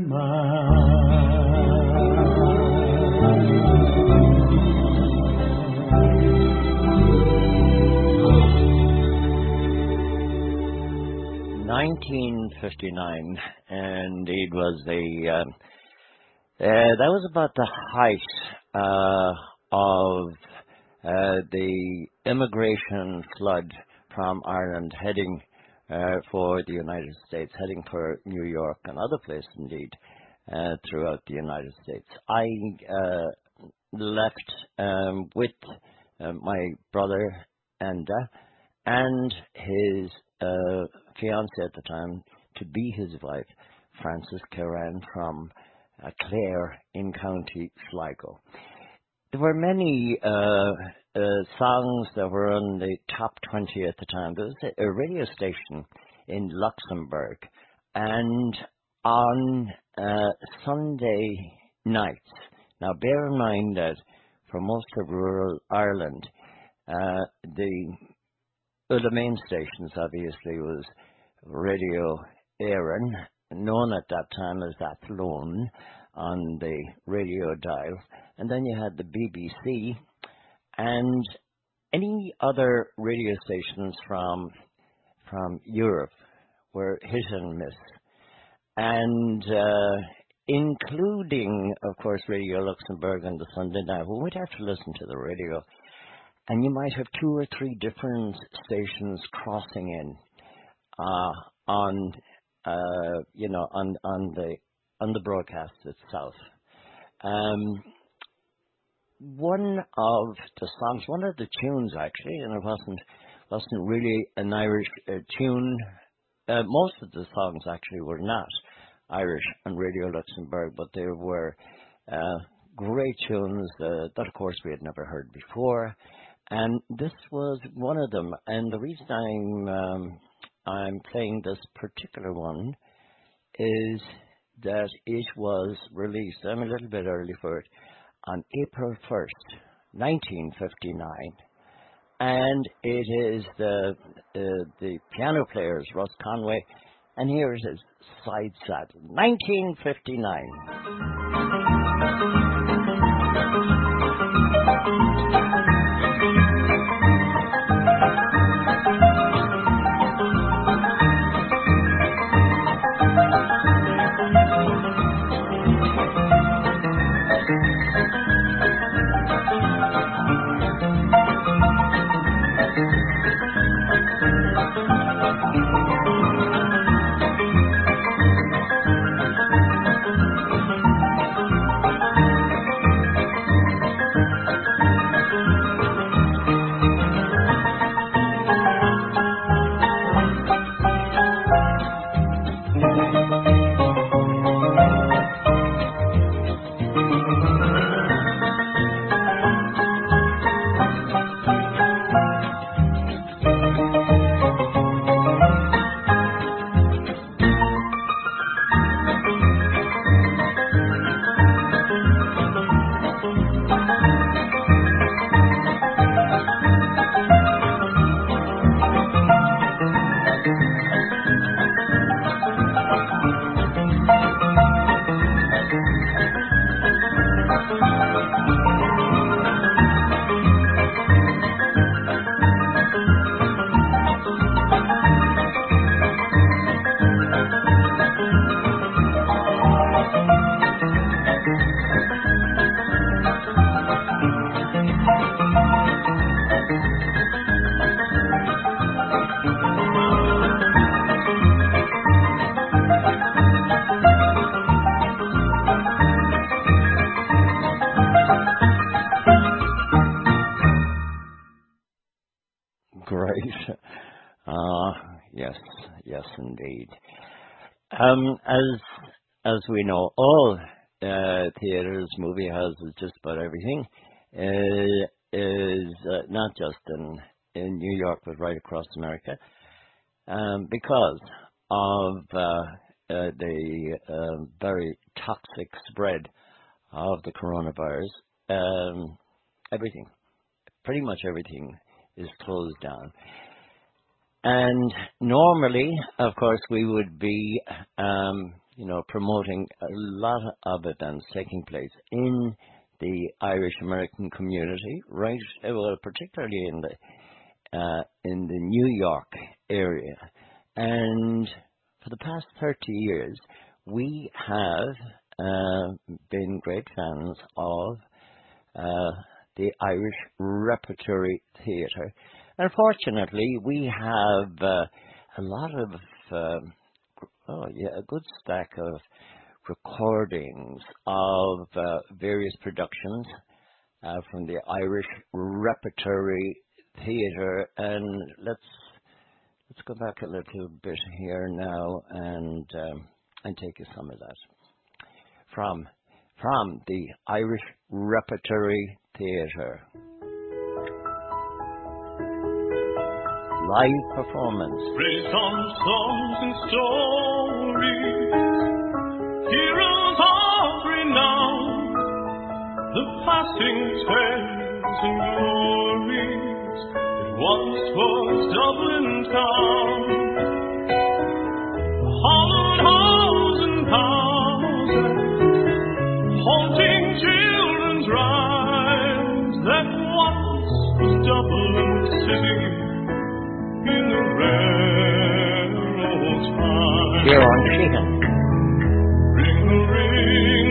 mind. nineteen fifty-nine, indeed, was the... Uh, Uh, that was about the height uh, of uh, the immigration flood from Ireland heading uh, for the United States, heading for New York and other places indeed uh, throughout the United States. I uh, left um, with uh, my brother Enda and his uh, fiancée at the time to be his wife, Frances Caran, from Uh, Clare in County Sligo. There were many uh, uh, songs that were on the top twenty at the time. There was a, a radio station in Luxembourg, and on uh, Sunday nights, now bear in mind that for most of rural Ireland, uh, the, well, the main stations obviously was Radio Éireann, known at that time as Athlone, on the radio dial, and then you had the B B C and any other radio stations from from Europe were hit and miss, and uh, including, of course, Radio Luxembourg on the Sunday night. We would have to listen to the radio, and you might have two or three different stations crossing in uh, on. Uh, you know, on on the on the broadcast itself. Um, one of the songs, one of the tunes actually, and it wasn't wasn't really an Irish uh, tune. Uh, most of the songs actually were not Irish on Radio Luxembourg, but they were uh, great tunes uh, that, of course, we had never heard before, and this was one of them. And the reason I'm um, I'm playing this particular one is that it was released, I'm a little bit early for it, on April first, nineteen fifty-nine. And it is the uh, the piano players, Russ Conway, and here it is, Side Saddle, nineteen fifty-nine. Great. Ah, yes, yes, indeed. Um, as as we know, all uh, theaters, movie houses, just about everything uh, is uh, not just in in New York, but right across America, um, because of uh, uh, the uh, very toxic spread of the coronavirus. Um, everything, pretty much everything, is closed down. And normally, of course, we would be, um, you know, promoting a lot of events taking place in the Irish American community, right? Well, particularly in the uh, in the New York area. And for the past thirty years, we have uh, been great fans of uh, the Irish Repertory Theatre. Unfortunately, we have uh, a lot of, um, oh yeah, a good stack of recordings of uh, various productions uh, from the Irish Repertory Theatre, and let's let's go back a little bit here now and um, and take you some of that from from the Irish Repertory Theatre. Live performance. Praise on songs and stories, heroes of renown, the passing tales and glories that once was Dublin town. Hollowed halls and houses, haunting children's rhymes, that once was Dublin city. In the rare old time. Here on Sheehan. Ring, ring,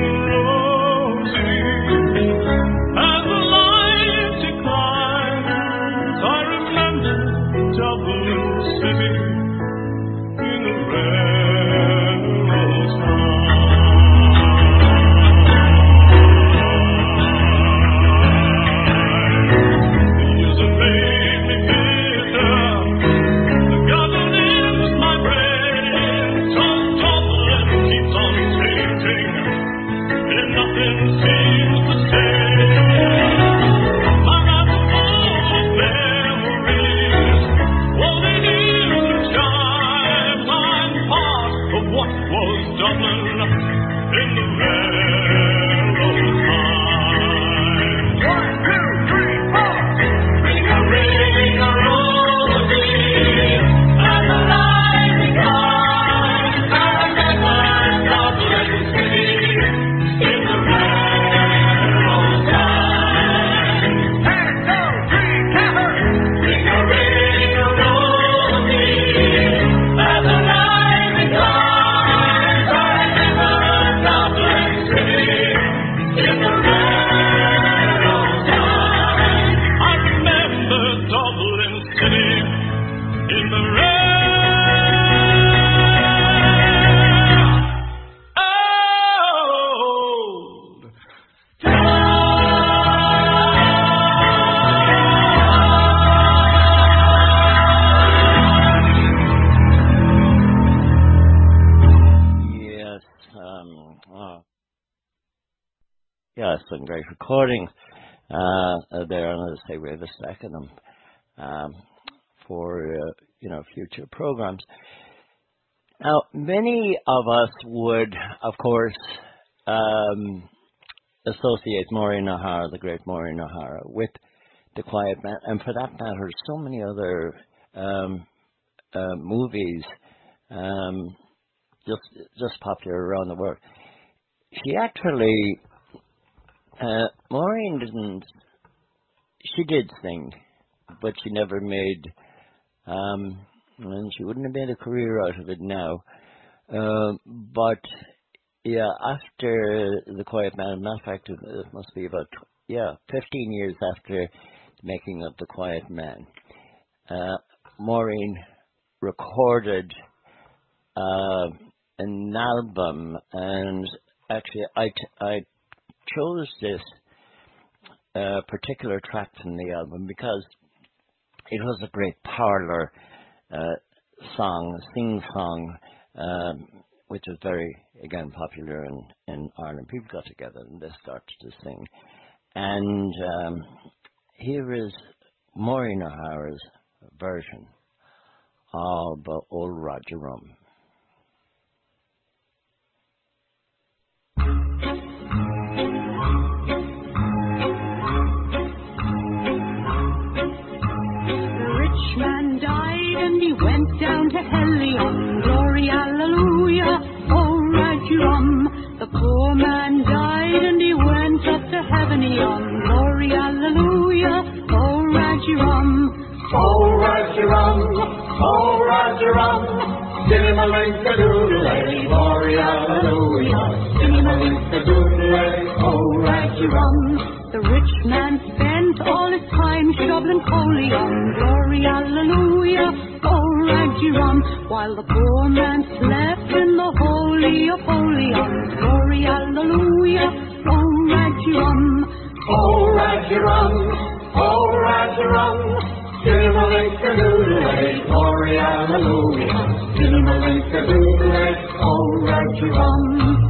Rosie, as the light declines, I remember Dublin city in the rare old time. The years have made me bitter. Yes, some great recordings uh, there, and as I say, we have a stack of them um, for uh, you know future programs. Now, many of us would, of course, um, associate Maureen O'Hara, the great Maureen O'Hara, with The Quiet Man, and for that matter, so many other um, uh, movies um, just just popular around the world. She actually Uh, Maureen didn't. She did sing, but she never made. Um, and she wouldn't have made a career out of it now. Uh, but yeah, after the Quiet Man, matter of fact, it must be about yeah, fifteen years after making of the Quiet Man, uh, Maureen recorded uh, an album, and actually, I t- I chose this uh, particular track from the album because it was a great parlor uh, song, sing song, um, which was very, again, popular in, in Ireland. People got together and they started to sing. And um, here is Maureen O'Hara's version of uh, Old Roger Rum. Went down to Helion, glory, hallelujah, oh, Roger Rum. The poor man died and he went up to heavenion, glory, hallelujah, oh, Roger Rum. Oh, Roger Rum, oh, Roger Rum, Dinny-ma-link-a-doodle-ay, glory, hallelujah, Dinny-ma-link-a-doodle-ay, oh, Roger Rum. The rich man spent all his time shoveling coleon, glory, hallelujah, oh, Roger Rum, while the poor man slept in the holy of holions, glory, hallelujah, oh, Roger Rum. Oh, Roger Rum, oh, Roger Rum, Dinny-ma-link-a-doodle-ay, glory, hallelujah, Dinny-ma-link-a-doodle-ay, oh, Roger Rum.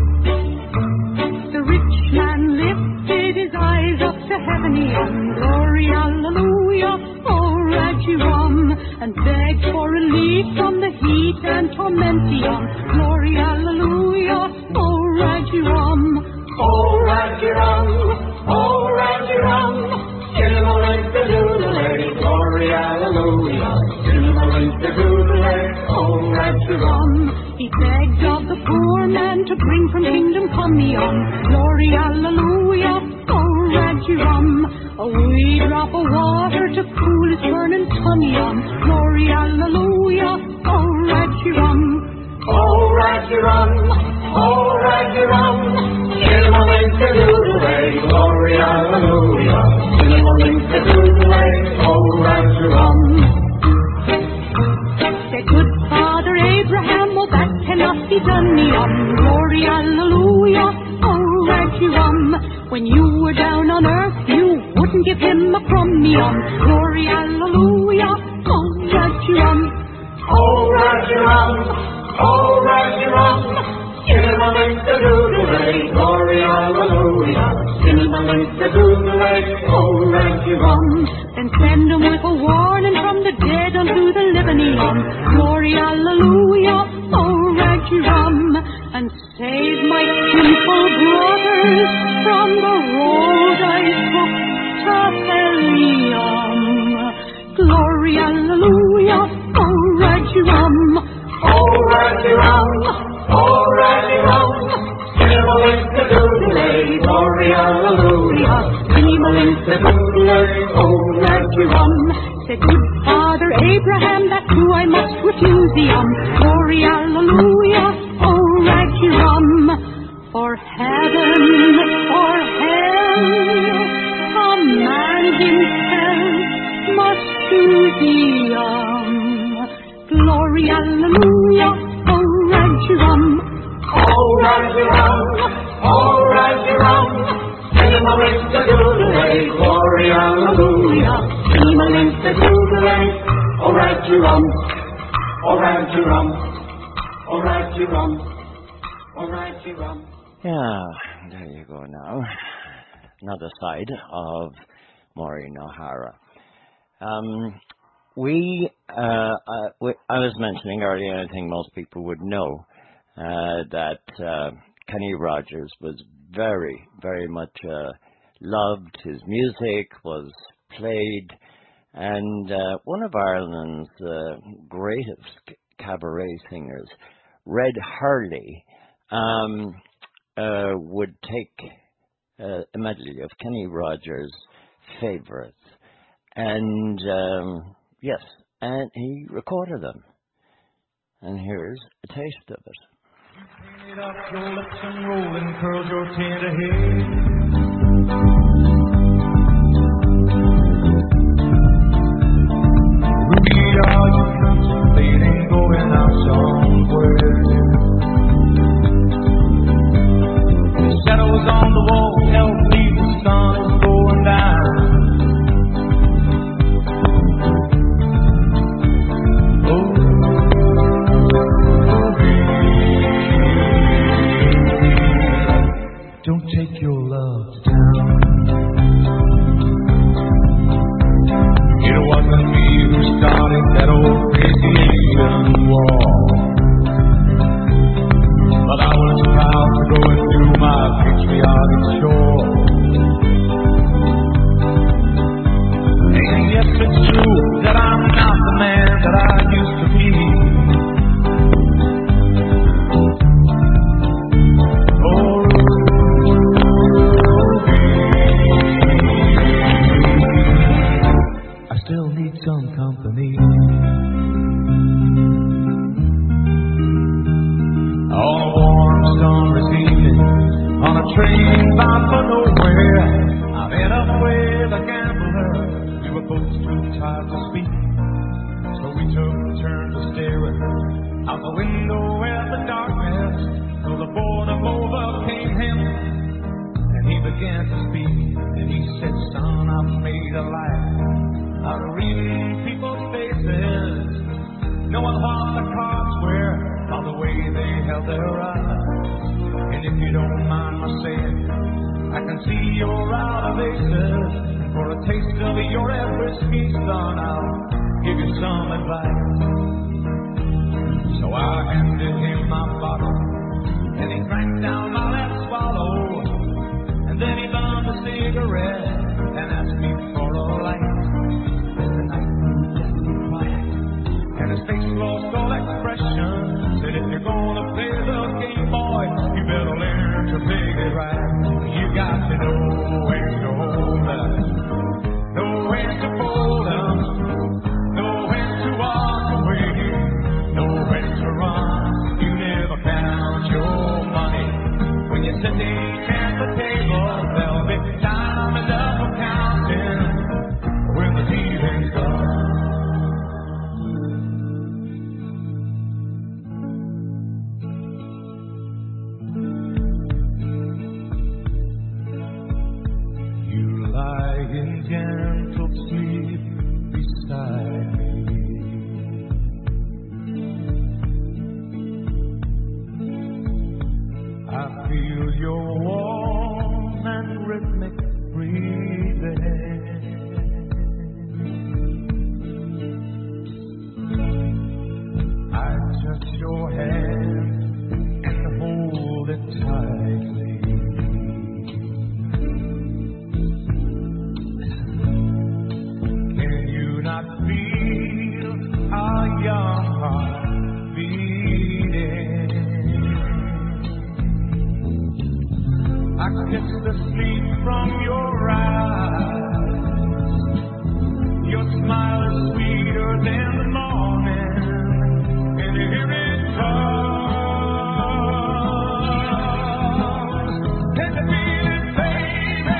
The rich man lifted his eyes up to heavenion, glory, hallelujah, oh, Roger Rum, and begged for relief from the heat and tormention, glory, hallelujah, oh, Roger Rum. Oh, Roger Rum, oh, Roger Rum, Dinny-ma-link-a-doodle-ay, glory, hallelujah, Dinny-ma-link-a-doodle-ay, oh, Roger Rum. He begged of the poor man to bring from kingdom Cummion, glory, hallelujah, oh, Roger Rum, a wee drop of water to cool his burning tummy on, glory, hallelujah, oh, Roger Rum. Oh, Roger Rum, oh, Roger Rum, Dinny-ma-link-a-doodle-ay, glory, hallelujah, Dinny-ma-link-a-doodle-ay, oh, Roger Rum. Said good Father Abraham, oh, that cannot be done, neon, glory, hallelujah, oh, Roger Rum. When you were down on earth, you wouldn't give him a crumb, neon, glory, hallelujah, oh, Roger Rum. Oh, Roger Rum, oh, Roger Rum, Dinny-ma-link-a-doodle-ay, glory, hallelujah, Dinny-ma-link-a-doodle-ay, oh, Roger Rum. Then send him with a warning from the dead unto the living eon, glory, hallelujah, oh, Roger Rum, and save my sinful brothers from the road I took to Helion, glory, hallelujah, oh, Roger Rum. Oh, Roger Rum, oh, Roger Rum, Dinny-ma-link-a-doodle-ay, glory, hallelujah, Dinny-ma-link-a-doodle-ay, oh, Roger Rum. Said good Father Abraham, that too I must refuse thee on, glory, hallelujah, oh, Roger Rum. For heaven or hell, a man himself must choose thee on, glory, hallelujah, oh, Roger Rum. Oh, Roger Rum, oh, Roger Rum, Dinny-ma-link-a-doodle-ay, glory, hallelujah, Dinny-ma-link-a-doodle-ay, oh, Roger Rum, oh, Roger Rum, oh, Roger Rum, oh, Roger Rum. Yeah, there you go now. Another side of Maureen O'Hara. Um, we, uh, uh, we, I was mentioning earlier, I think most people would know, uh, that uh, Kenny Rogers was very, very much uh, loved. His music was played, and uh, one of Ireland's uh, greatest cabaret singers, Red Hurley, um, uh, would take uh, a medley of Kenny Rogers' favorites. And, um, yes, and he recorded them. And here's a taste of it. Paint up your lips and rolling curls your tender head. Ruby, are you contemplating going out somewhere? Shadows on the wall help me, the sun is going down. Don't take your love to town. It wasn't me who started that old crazy Asian war. But I was proud to go and do my patriotic chore. And yes, it's true that I'm not the man that I used to be. Still need some company. On a warm summer's evening, on a train bound for nowhere, I met up with a gambler. We were both too tired to speak, so we took turns of staring out the window at the darkness, till the boredom overcame him, and he began to speak. And he said, "Son, I've made a life out of reading people's faces, knowing what the cards were by the way they held their eyes. And if you don't mind my saying, I can see you're out of aces. And for a taste of your every speech, son, I'll give you some advice." So I handed him my bottle, and he drank down my last swallow. And then he bummed a cigarette and asked me for a light. And his face lost all expression. Said, "If you're gonna play the game, boy, you better learn to play it right. You got to know when to hold up, know when to fold up, know when to walk away, know when to run. You never count your money when you're sitting at the table. There'll be time enough for counting when the dealing's done." In gentle sleep beside me, I feel your warm and rhythmic breathing. I touch your hand and hold it tightly. Not feel our young heart beating. I kiss the sleep from your eyes. Your smile is sweeter than the morning, and here it comes. Can you feel it, baby?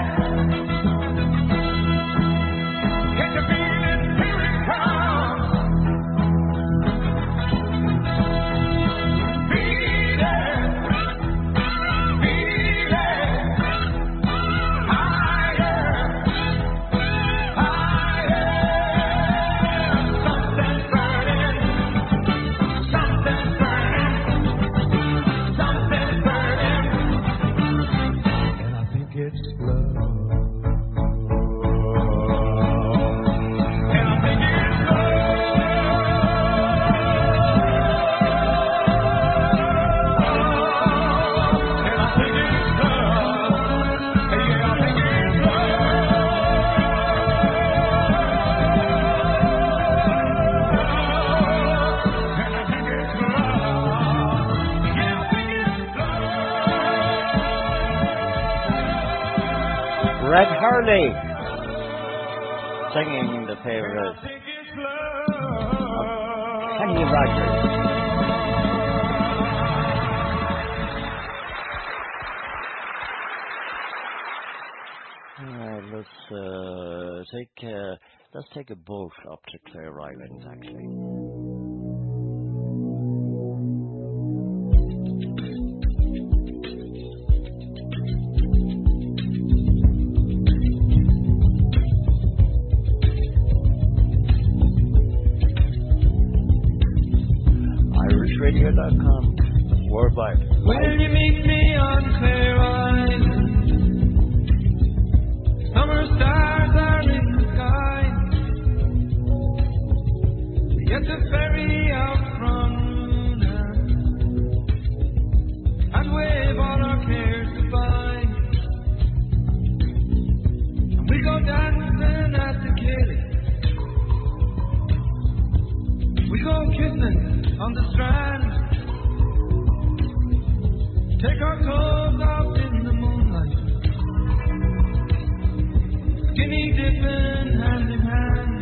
Can you feel it? Red Hurley singing the favorite of Kenny Rogers. All right, let's uh, take uh, let's take a boat up to Clare Island, actually. radio dot com, worldwide. Will you meet me on Clare Island? Summer stars are in the sky. Get the ferry out from Luna and wave all our cares goodbye. And we go dancing at the Kelly. We go kissing on the strand. Take our clothes off in the moonlight, skinny dipping hand in hand.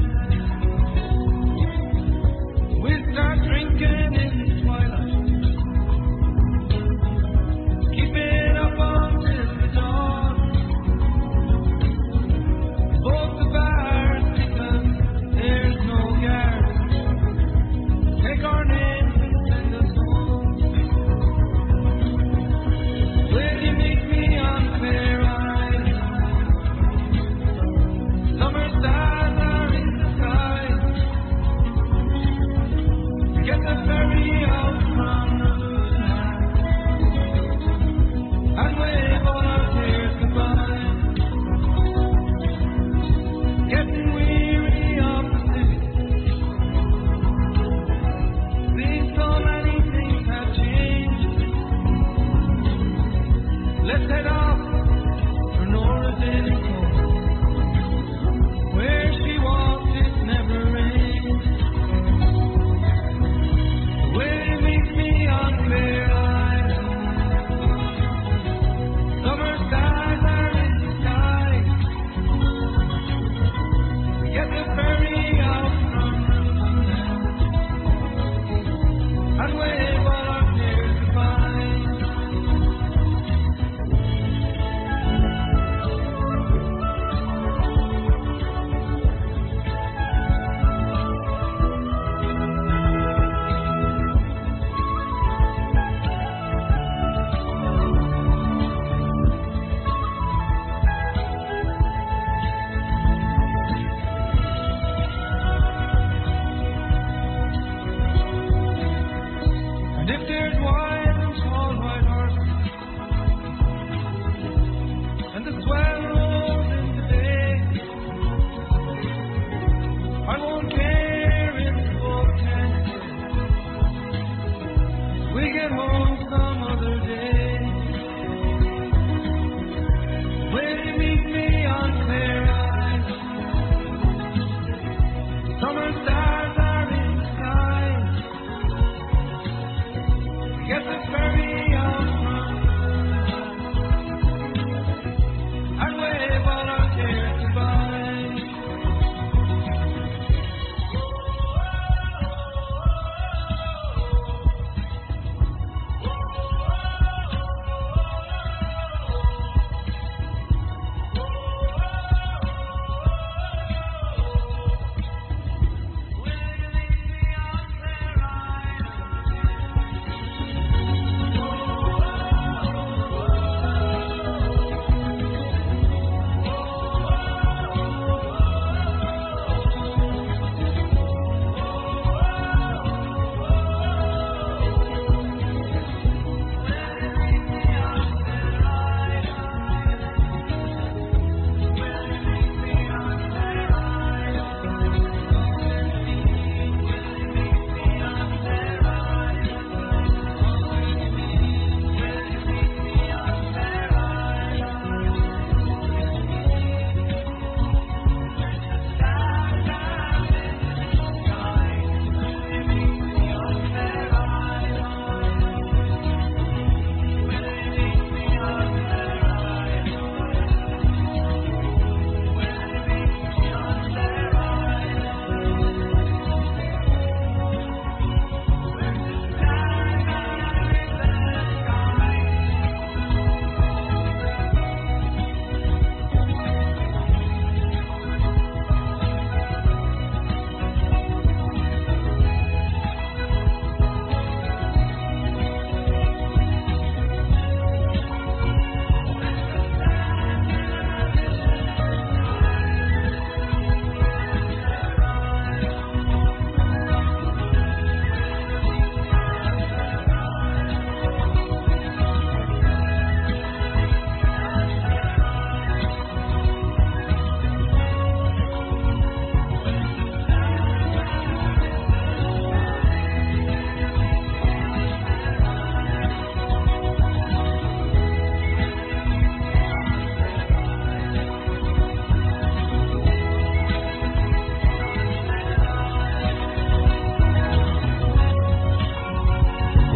We start drinking in the twilight, keep it up until the dawn. Both the bars because there's no guard. Take our names and send us home.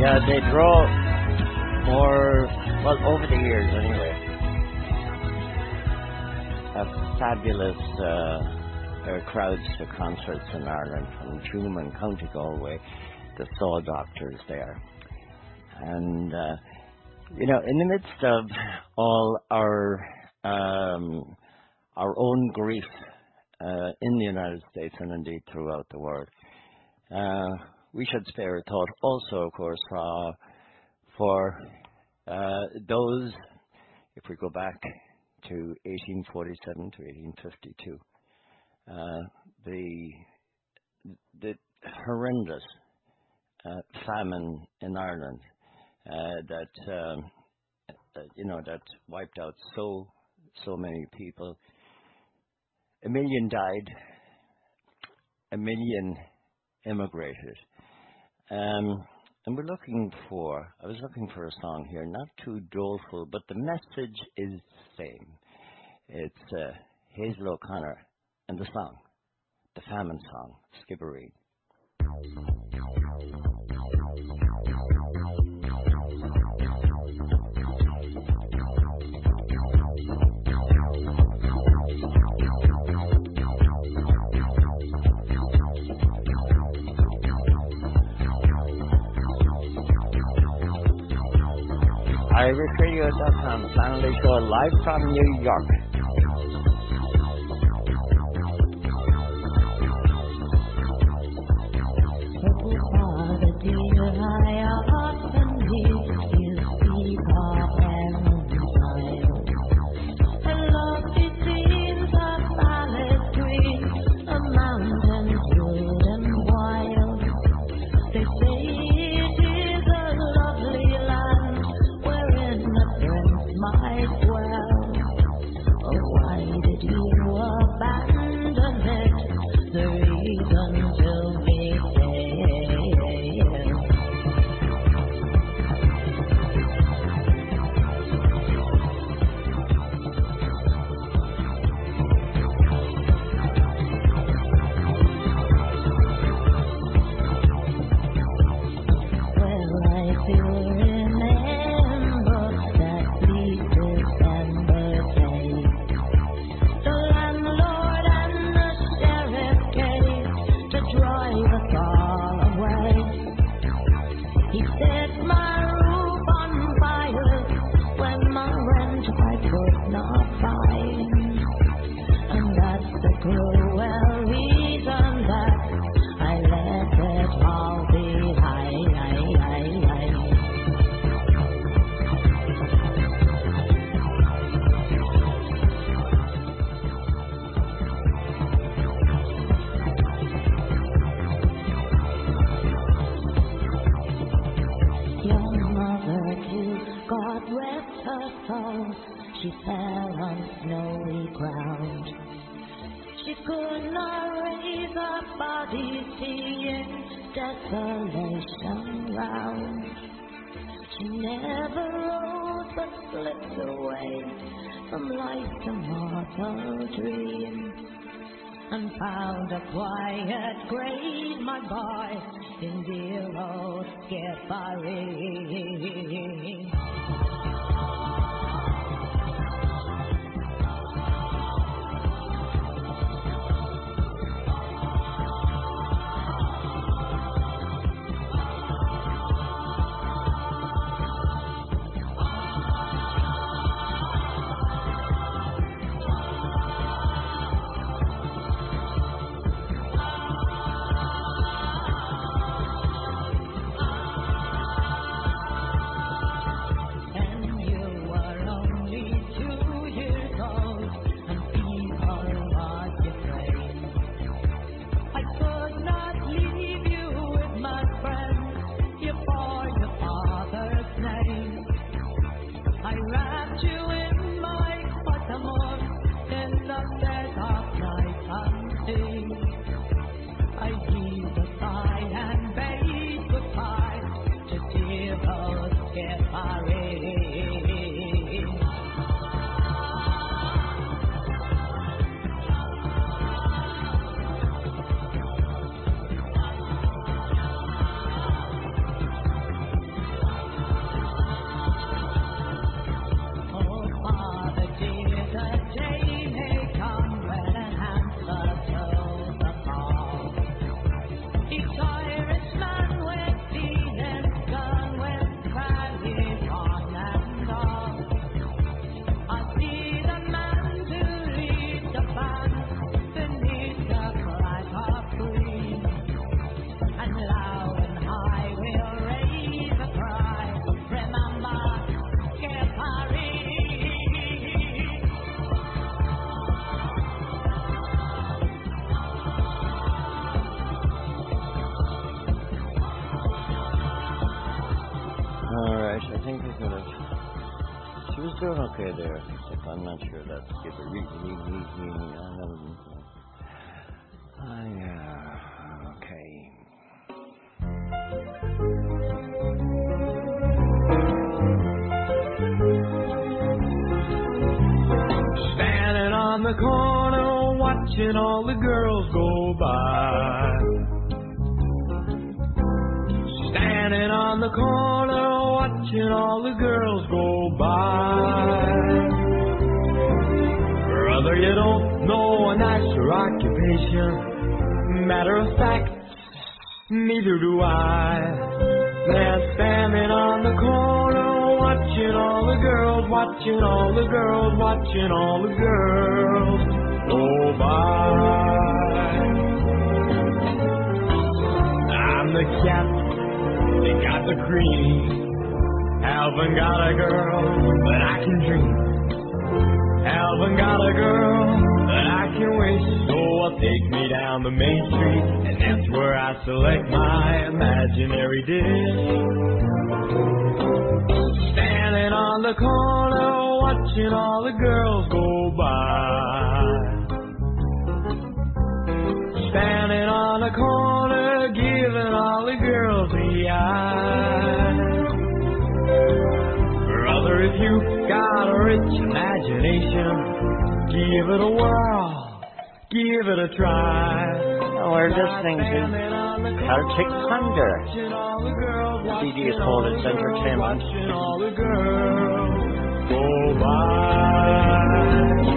Yeah, they draw more, well, over the years anyway, a fabulous uh, uh, crowds to concerts in Ireland, from Tuam and County Galway, the Saw Doctors there. And, uh, you know, in the midst of all our um, our own grief uh, in the United States and indeed throughout the world, uh, we should spare a thought also, of course, uh, for uh, those, if we go back to eighteen forty-seven to eighteen fifty-two, uh, the the horrendous uh, famine in Ireland uh, that um, uh, you know that wiped out so so many people. A million died. A million immigrated. Um, and we're looking for, I was looking for a song here, not too doleful, but the message is the same. It's uh, Hazel O'Connor and the song, the famine song, Skibbereen. Irish Radio dot com, Family Show, live from New York. And was doing okay there, except I'm not sure that's give a reason. I, uh, okay. Standing on the corner, watching all the girls go by. Standing on the corner, watching all the girls go by. Brother, you don't know a nicer occupation. Matter of fact, neither do I. They're standing on the corner, watching all the girls, watching all the girls, watching all the girls go by. I'm the cat, they got the cream. Haven't got a girl, but I can dream. Haven't got a girl, but I can wish. So I'll take me down the main street, and that's where I select my imaginary dish. Standing on the corner, watching all the girls go by. Standing on the corner, giving all the girls the eye. Brother, if you got a rich imagination, give it a whirl, give it a try. Oh, we're listening to Celtic Thunder. The C D is called It's Entertainment. All the girls go by.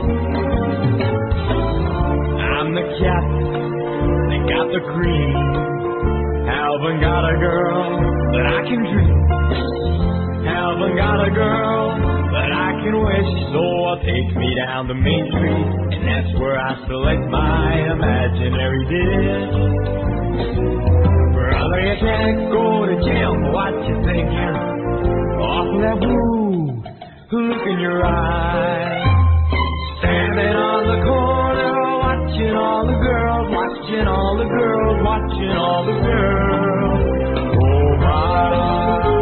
I'm the cat that got the cream. Haven't got a girl that I can dream. Haven't got a girl that I can wish. So I'll take me down the main street, and that's where I select my imaginary dish. Brother, you can't go to jail for what you're thinking. Off of that blue look in your eye. Standing on the corner, watching all the girls, watching all the girls, watching all the girls go by.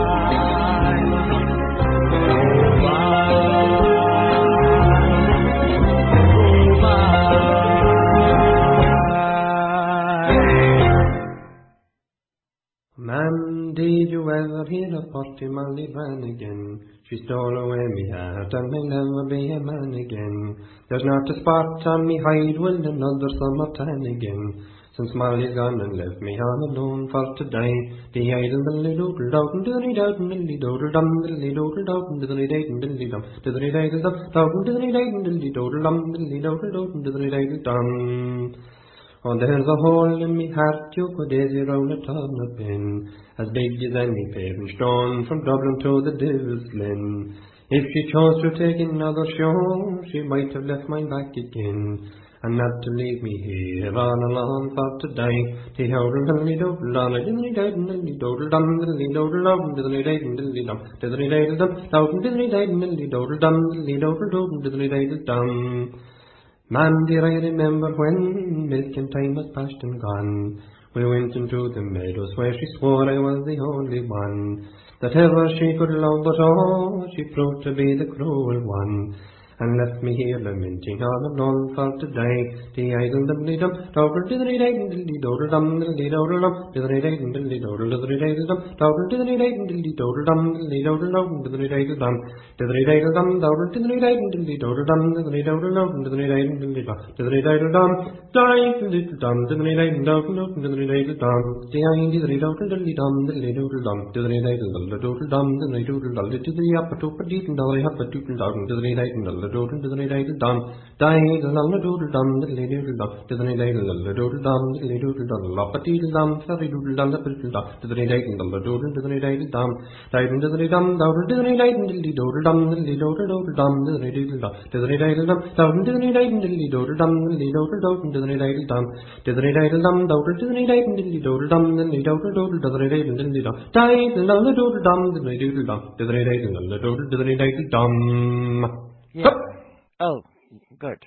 Man, did you ever hear of Potty Molly Brannigan? She stole away me heart and may never be a man again. There's not a spot on me hide will another summer tan again. Since Molly's gone and left me all alone for to die. The idle dilly doodle down, dilly down, dilly doodle dum, dilly doodle down, dilly dayton, dilly dum, dilly daydle dum, down, dilly dayton, dilly doodle dum, dilly doodle down, dilly daydle dum. Oh, there's a hole in me heart you could easy round a turnip in, as big as any paving stone from Dublin to the Devil's Glen. If she chose to take another show, she might have left mine back again, and not to leave me here on alone for to die. Te hodel dilly doodle dum, dilly dayton, dilly doodle dum, dilly doodle dum, dilly dayton, dilly dum, dilly daydle dum, down, dilly dayton, dilly doodle dum, dilly doodle dum, dilly daydle dum. Man, dear, I remember when milking time was past and gone. We went into the meadows where she swore I was the only one that ever she could love, but oh, she proved to be the cruel one, and left me here lamenting all alone for to die. The idle diddly dum, doddle diddly day, diddly doddle dum, diddly doddle dum, diddly day, diddly doddle diddly day dum, doddle diddly day, diddly doddle dum, diddly doddle dum, diddly day dum, diddly day dum, doddle diddly day, diddly doddle dum, diddly doddle dum, diddly day, diddly dum, diddly day dum, die, diddly dum, diddly day dum, diddly day dum, the eye, diddly doddle diddly dum, diddly doddle dum, diddly day doddle dum, diddly doddle dum, diddly up a toop a deep and dolly up a toop and down, diddly day dum. Doodle diddly daddle dum, diddle dum doodle dum, diddly doodle dum, diddly daddle doodle dum, diddly doodle dum, lop a diddle dum, ferry doodle dum, diddle dum, diddly daddle doodle diddly daddle dum, diddle diddly dum, doodle diddly daddle diddly doodle dum, diddly doodle doodle dum, diddly doodle dum, diddly daddle dum, doodle diddly daddle diddly doodle dum, diddly doodle doodle diddly daddle dum, diddly daddle dum, doodle diddly daddle diddly doodle dum, diddly doodle doodle diddly daddle diddly dum, diddle dum doodle dum, diddly doodle dum, diddly daddle doodle diddly daddle dum. Yeah. Oh, good.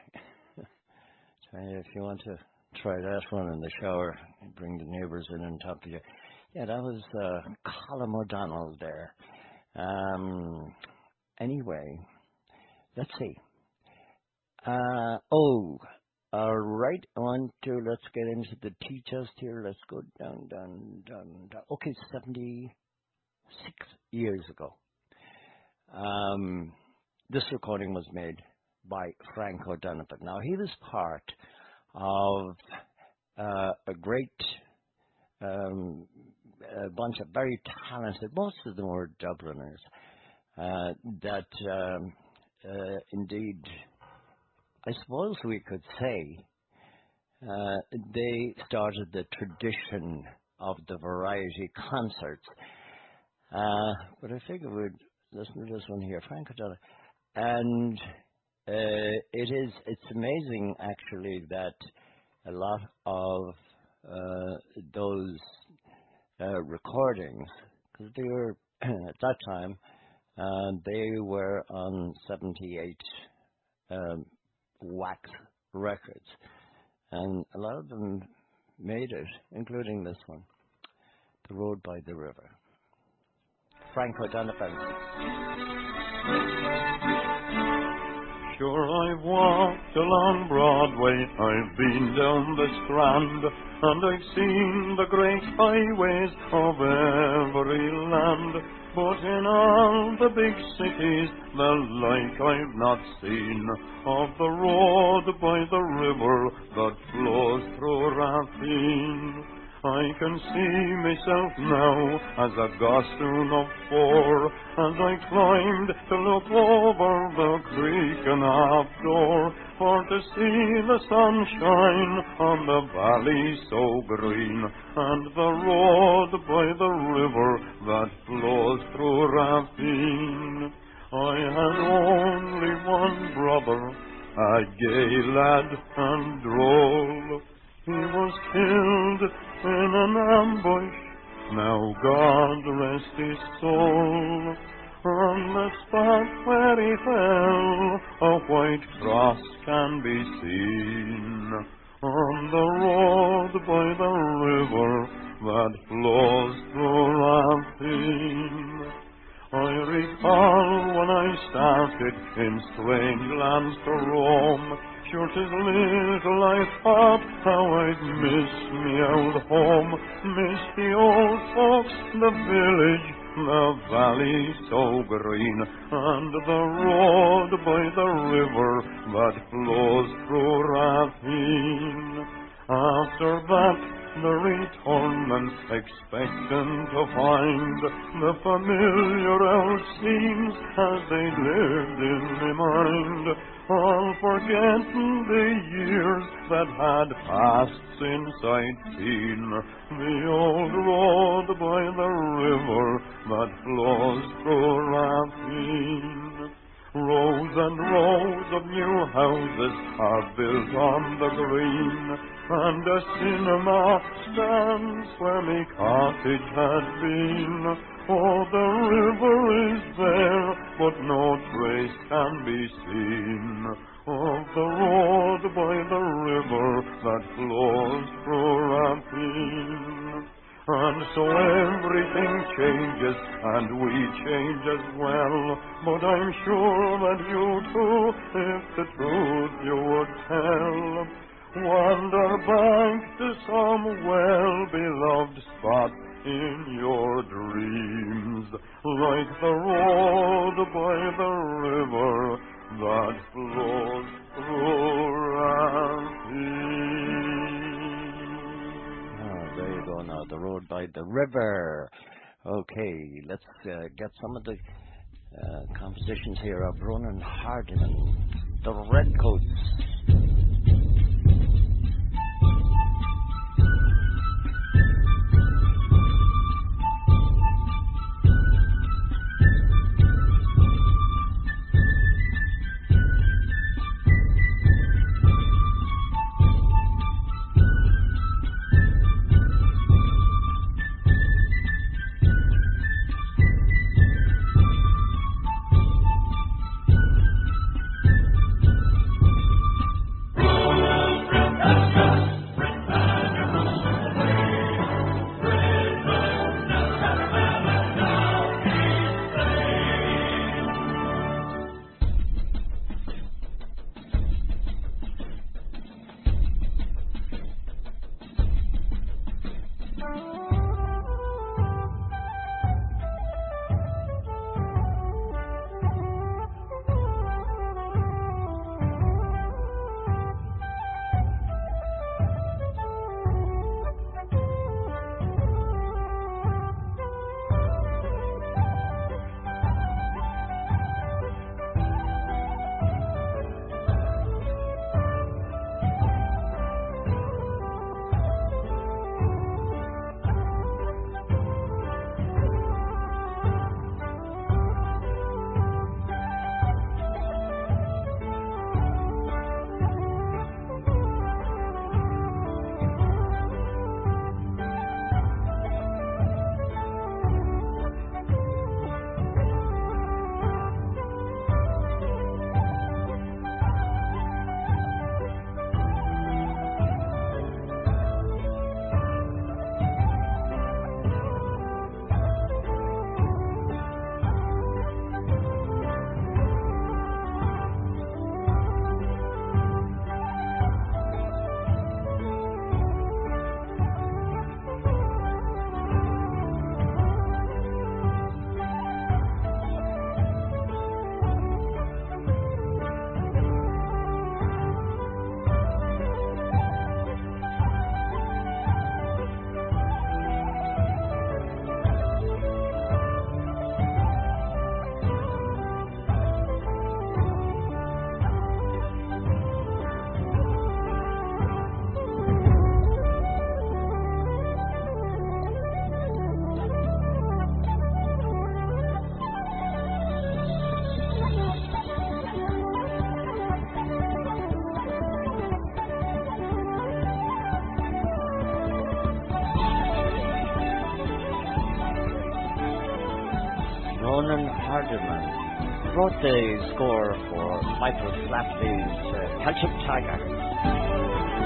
So if you want to try that one in the shower, bring the neighbours in and talk to you. Yeah, that was uh, Colin O'Donnell there. Um, anyway, let's see. Uh, oh, all right. I want to, let's get into the tea chest here. Let's go down, down, down, down. Okay, seventy-six years ago. Um, this recording was made by Frank O'Donovan. Now, he was part of uh, a great um, a bunch of very talented, most of them were Dubliners, uh, that um, uh, indeed, I suppose we could say, uh, they started the tradition of the variety concerts. Uh, but I figure we'd listen to this one here, Frank O'Donovan. And uh, it is, it's amazing actually that a lot of uh, those uh, recordings, because they were, at that time, uh, they were on seventy-eight um, wax records. And a lot of them made it, including this one, The Road by the River. Frank O'Donovan. Sure, I've walked along Broadway, I've been down the Strand, and I've seen the great highways of every land. But in all the big cities, the like I've not seen of the road by the river that flows through Ratheen. I can see myself now as a gossoon of four, as I climbed to look over the creek and half door, for to see the sunshine on the valley so green, and the road by the river that flows through Ratheen. I had only one brother, a gay lad and droll. He was killed in an ambush, now God rest his soul. On the spot where he fell, a white cross can be seen, on the road by the river that flows through Ratheen. I recall when I started in strange lands to roam, sure 'tis little I thought how I'd miss me old home, miss the old folks, the village, the valley so green, and the road by the river that flows through Ratheen. After that, the returnement, expecting to find the familiar old scenes as they lived in my mind, all forgetting the years that had passed since I'd seen the old road by the river that flows through Ratheen. Rows and rows of new houses are built on the green, and a cinema stands where my cottage had been. Oh, the river is there, but no trace can be seen of the road by the river that flows through Ratheen. And so everything changes, and we change as well. But I'm sure that you too, if the truth you would tell, wander back to some well-beloved spot in your dreams, like the road by the river that flows through Ratheen. There you go now, The Road by the River. Okay, let's uh, get some of the uh, compositions here of Ronan Hardiman, The Redcoats. Thank you. Ronan Hardiman wrote the score for Michael Flatley's uh, Celtic Tiger.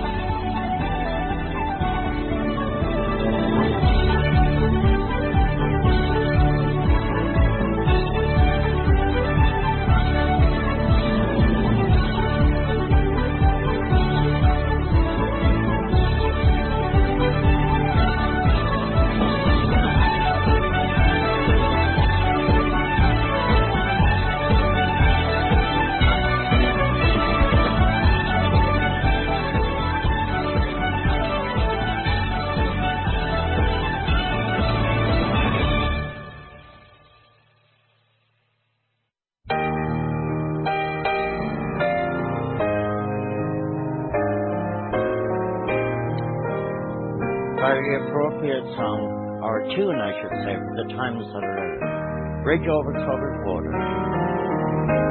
Very appropriate song, or tune, I should say, for the times that are in. Bridge over troubled water.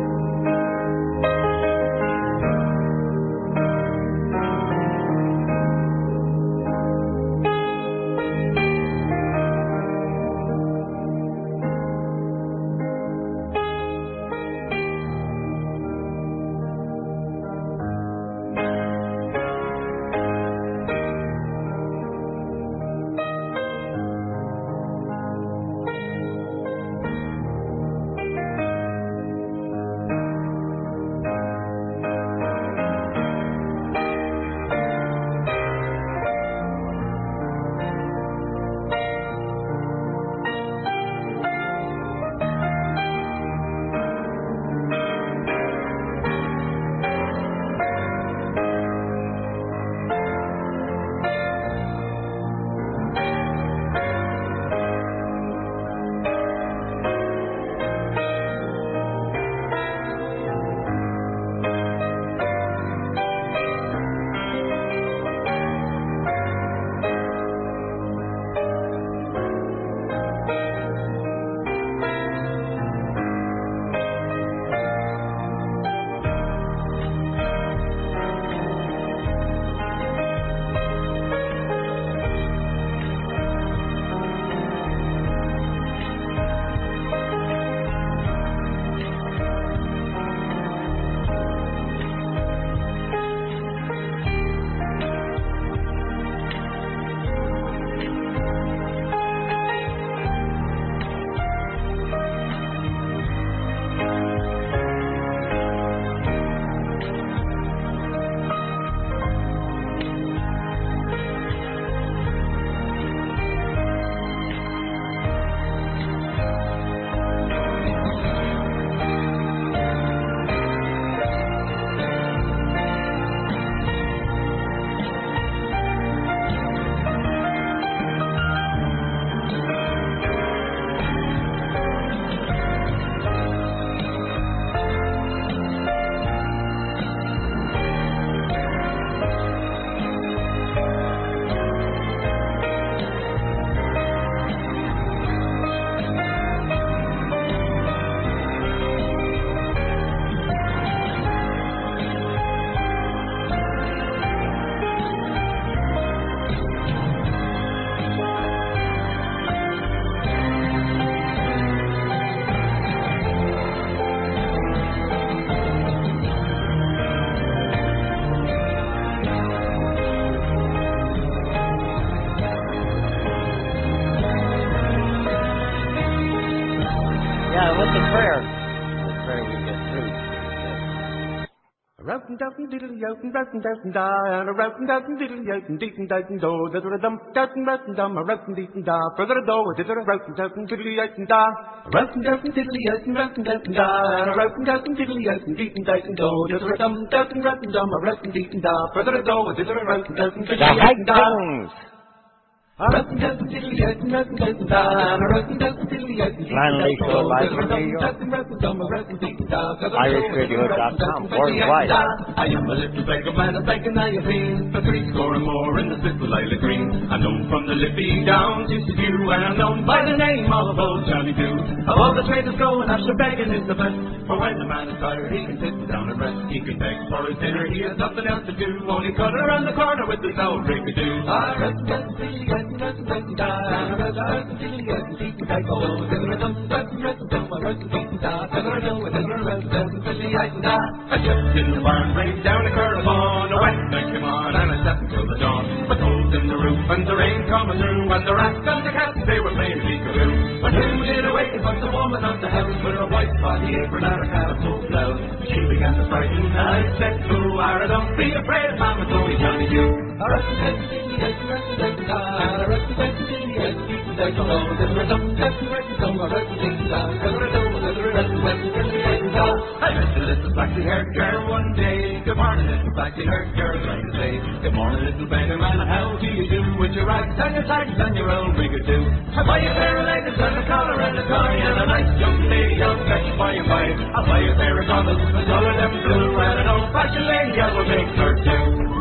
yotin rotin dotin da and a rotin dotin diddle yotin deatin dotin do da da dum dotin rotin dum a rotin deatin da brother do da da rotin dotin diddle yotin da rotin dotin diddle yotin rotin dotin da and a rotin dotin diddle yotin deatin dotin do da da dum dotin rotin dum a rotin deatin da brother do da da rotin dotin diddle yotin da. Planley Show live from New York. Irish Radio dot com worldwide. I am a little beggar man, a beggar now you've been for three score and more in the little Lila Green. I'm known from the Liffey Downs, used to do, and I'm known by the name of old Johnny Do. Of all the traders go, and after begging is the best. For when the man is tired, he can sit down and rest. He can beg for his dinner, he has nothing else to do. Only cut around the corner with his old rig-a-doo. I rest, rest, rest, I jumped in the barn, laid down a curl upon, a wet night came on, and I slept till the dawn. But holes in the roof, and the rain coming through, and the rats and the cats, they were playing peekaboo. But who did awaken but the woman of the house, with her white spotty apron and her calico blouse? She began to frighten, and I said, "Who are don't be afraid, Mama, it's only Johnny you." I met a little blacky-haired girl one day. Good morning, little blacky-haired girl, like to say. Good morning, little beggar man, how do you do? With your rags and your tags and your old rigatoo. I buy you a pair of leggings and a collar and a tie, and a nice young lady I'll fetch by and by. I'll buy you a pair of goggles, a colour them blue, and an old-fashioned lady I will make her do.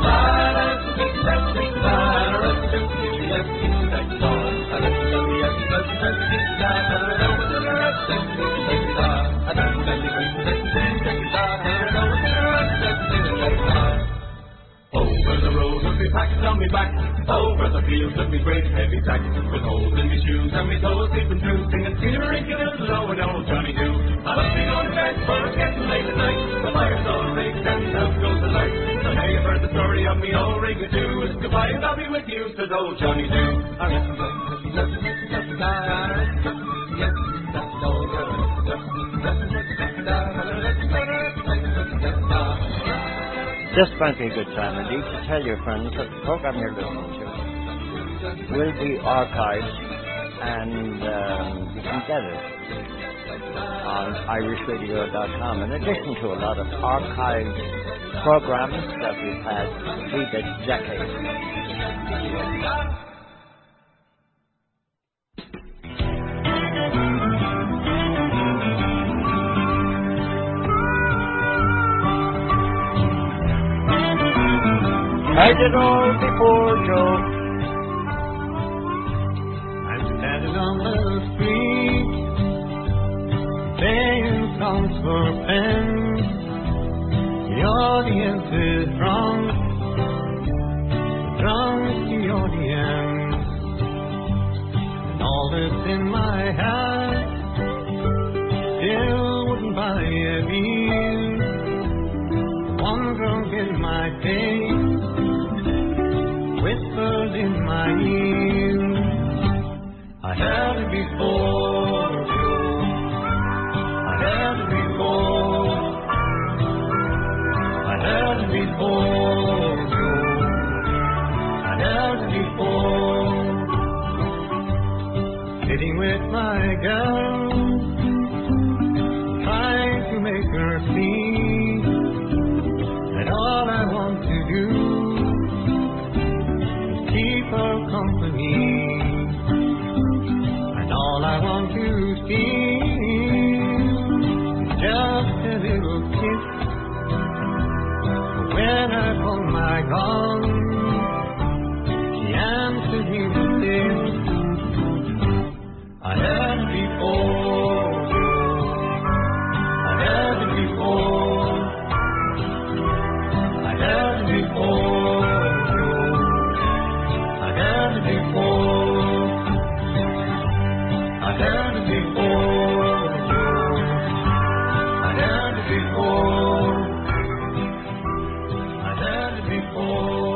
Over the road with me packed on me back, over the fields with me great heavy sack, with holes in me shoes and me toes peeping through, singing skinner-ink and low and old Johnny do. I must be going to bed, for it's getting late at night. The fire's all rigged and out goes the light. So now you've heard the story of me old rigatoo. It's goodbye and I'll be with you, says old Johnny do. This might be a good time, indeed, to tell your friends that the program you're listening to will be archived, and um, you can get it on irish radio dot com. In addition to a lot of archived programs that we've had through the decades. I did all before Joe. I'm standing on the street, playing songs for pens. The audience is drunk, drunk the audience. And all that's in my hand still wouldn't buy a meal. One drunk in my face whispered in my ear, I had it before you, I had it before, I had it before you, I had it before. Sitting with my girl, trying to make her see that all I want to do keep her company, and all I want to feel is just a little kiss. But when I pull my gun, she answered me with this, I had it before you, I had it before, I had it before. Before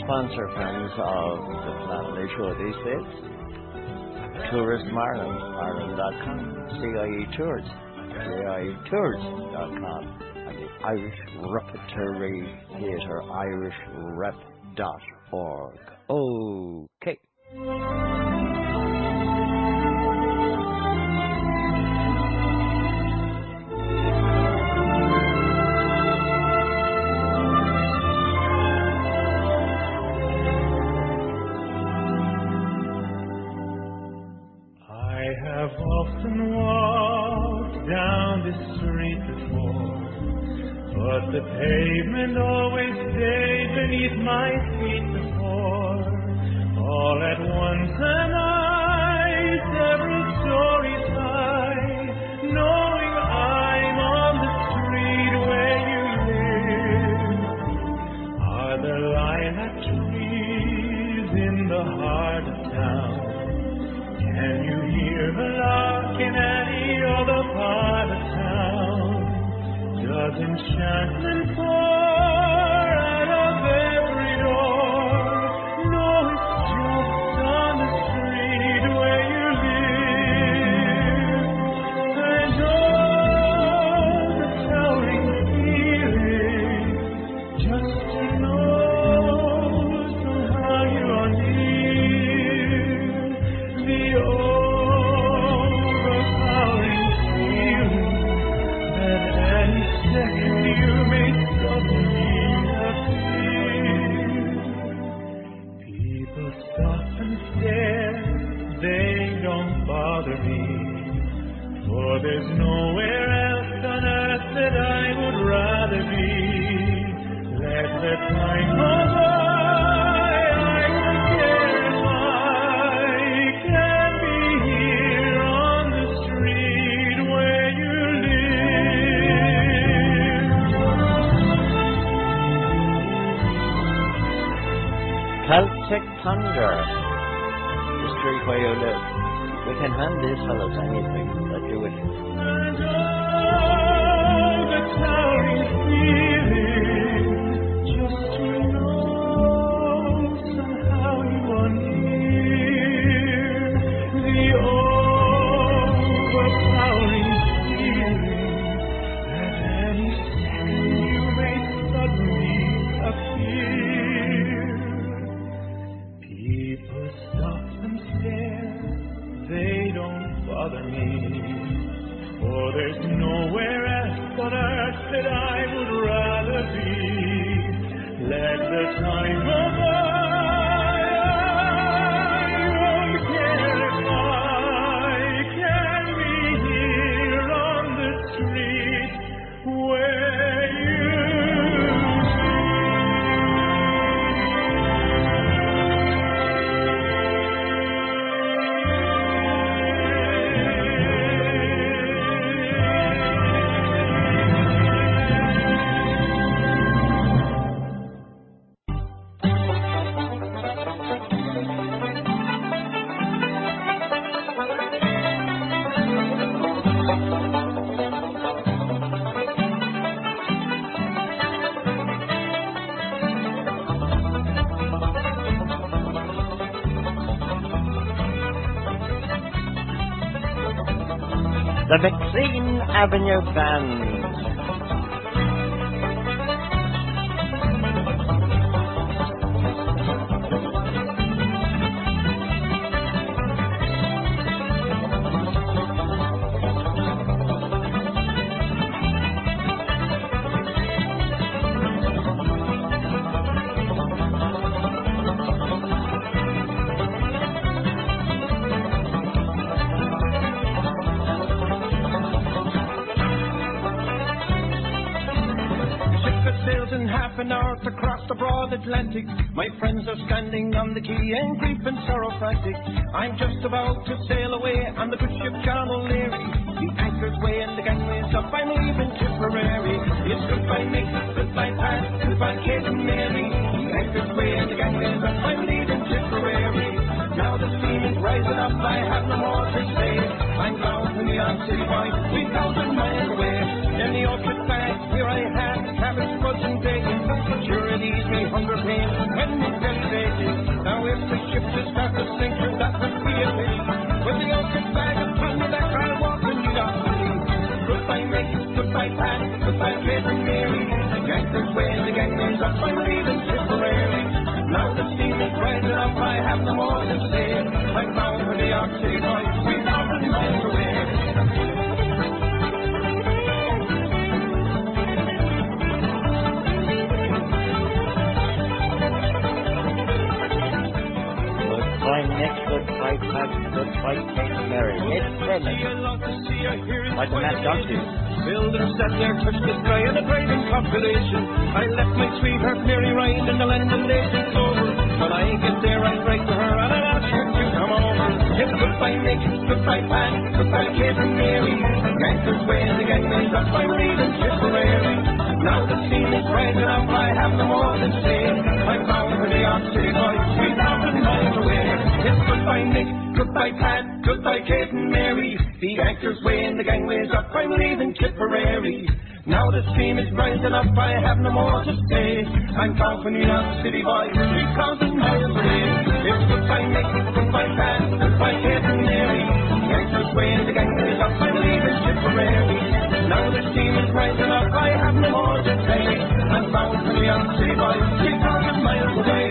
sponsor friends of the Flannery Show these days. Tourism Ireland, Ireland dot com, C I E Tours, C I E Tours dot com, and the Irish Repertory Theatre, Irish Rep dot org. Okay. I have often walked down this street before, but the pavement always stayed beneath my feet before. All at once am I several stories high, knowing I'm on the street where you live. Are there lilac trees in the heart of town? Can you hear the lark in any other part of town? Does enchantment pour out of every door? No, it's just on the street where you live. And oh, the towering feeling, just to know somehow you are near. The overpowering feeling that any second you may suddenly appear. People stop and stare, they don't bother me, for there's nowhere else on earth that I would rather be. Let the time go by, I won't care if I can be here on the street where you Celtic Thunder, the street where you live. We can hand these fellows anything that you wish. And oh, the towering feeling, just to know somehow you are near. The overpowering feeling that any second you may suddenly appear. People stop and stare, they don't bother me, for there's nowhere else on earth that I would rather be. Let the time go by, I won't care if I can be here on the street where you The Maxine Avenue Band. Across the broad Atlantic, my friends are standing on the quay and grief and sorrow frantic. I'm just about to sail away on the good ship John O'Leary. The anchor's way and the gangway's up, I'm leaving Tipperary. It's goodbye Mick, goodbye Pat, goodbye Kate and Mary. The anchor's way and the gangway's up, I'm leaving Tipperary. Now the steam is rising up, I have no more to say. I'm bound to Neon City Boy, three thousand miles away. Then the orchard back, here I have cabbage, spuds and bacon. Sure it eased me hunger pain when my belly ship to start to sink, and that would be a pity. With the ocean bag upon my back, I'll walk in New York City. Goodbye, Mick, goodbye, Pat, goodbye, Kate and Mary. The anchor's weighing, the gangway's up, I'm leaving Tipperary. Now the steam is rising up, I have no more to say. I'm bound for New York City, boys, three thousand miles away. Goodbye, Nick, goodbye, Pat, goodbye, Kate and Mary. It's finished. Like the Mad Donkeys. Buildings sat there, touched the sky, and a driving population. I left my sweetheart Mary Ryan in the land of lazy clover. When I get there, I'll write to her, and I'll ask her to come over. It's goodbye, Nick, goodbye, Pat, goodbye, Kate and Mary. Gangsters weighing the gangways up, I'm leaving Tipperary. Now the scene is rising up, I have no more to say. I'm bound for New York City, boys, three thousand miles away. It's goodbye, Nick, goodbye, Pat, goodbye, Kate and Mary. The anchor's weighing the gangways up, I'm leaving Tipperary. Now the steam is rising up, I have no more to say. I'm bound for New York City, boys, three thousand miles away. It's goodbye, Nick, goodbye, Pat, goodbye, Kate and Mary. The anchor's weighing the gangways up, I'm leaving Tipperary. Now the steam is rising up, I have no more to say. I'm bound for New York City, boys, three thousand miles away.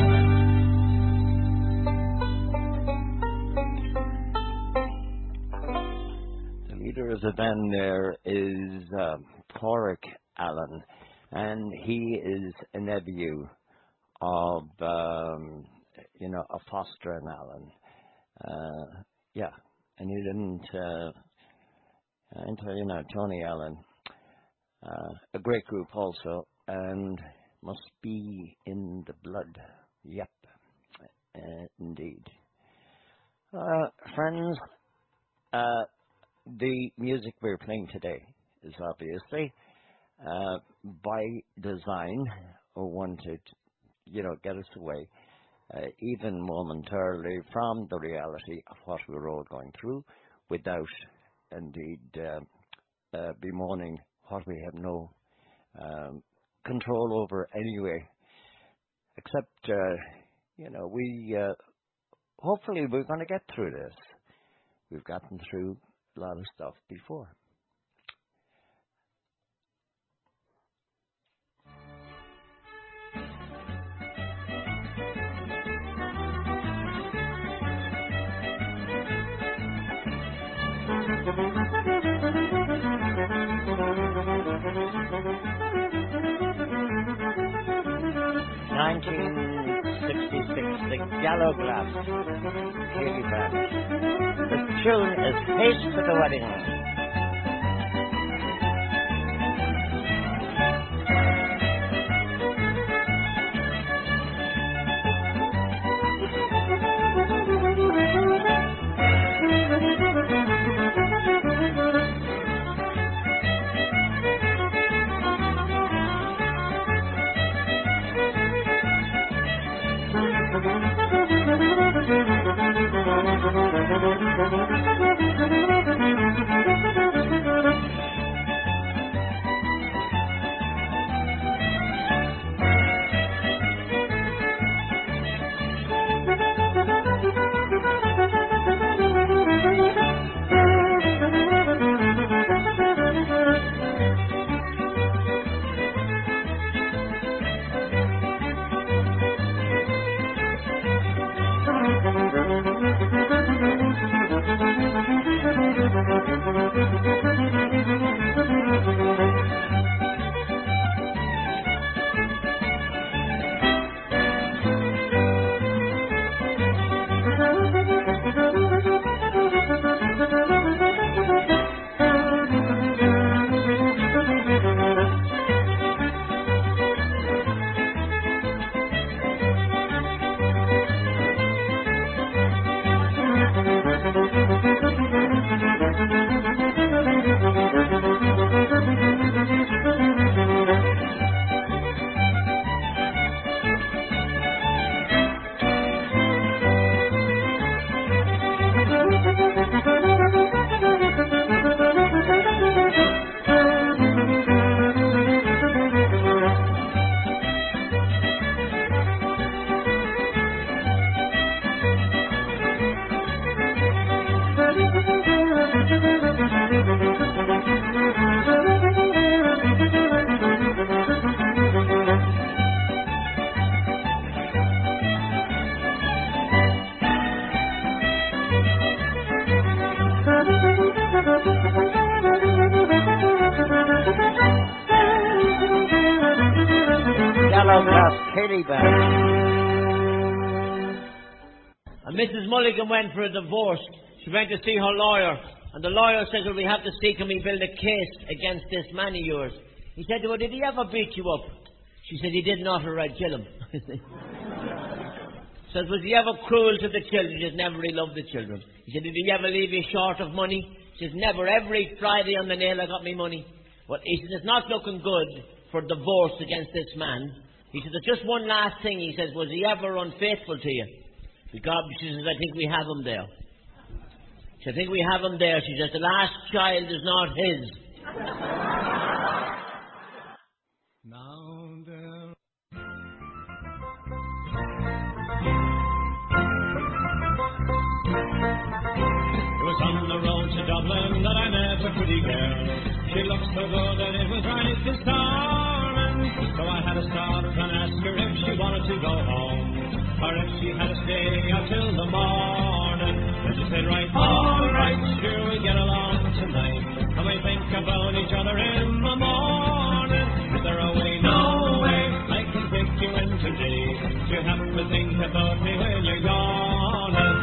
Leader of the band there is uh, Porrick Allen, and he is a nephew of, um, you know, of Foster and Allen. Uh, yeah, and he didn't, uh, I tell you now, Tony Allen, uh, a great group also, and must be in the blood. Yep, uh, indeed. Uh, friends, uh, the music we're playing today is obviously uh, by design, or wanted, you know, get us away, uh, even momentarily, from the reality of what we're all going through, without, indeed, uh, uh, bemoaning what we have no um, control over anyway. Except, uh, you know, we uh, hopefully we're going to get through this. We've gotten through a lot of stuff before. nineteen sixty-six, the Gallowglass Gaily Band. The tune is Haste to the Wedding. Thank you. Haley Band. And Missus Mulligan went for a divorce. She went to see her lawyer, and the lawyer said, well, we have to see, can we build a case against this man of yours? He said, well, did he ever beat you up? She said, he did not, or I'd kill him. Says, was he ever cruel to the children? He said, never, he loved the children. He said, did he ever leave you short of money? He says, never. Every Friday on the nail I got me money. Well, he says, it's not looking good for divorce against this man. He says, there's just one last thing. He says, was he ever unfaithful to you? Because she says, I think we have him there. She said, I think we have him there. She says, the last child is not his. Now there. It was on the road to Dublin that I met a pretty girl. She looked so good that it was right this time. So I had to stop and ask her if she wanted to go home, or if she had to stay until the morning. And she said, right, all right, sure, we'll get along tonight, and we'll think about each other in the morning. Is there a way? No way, I can take you in today. You have to think about me when you're yawning.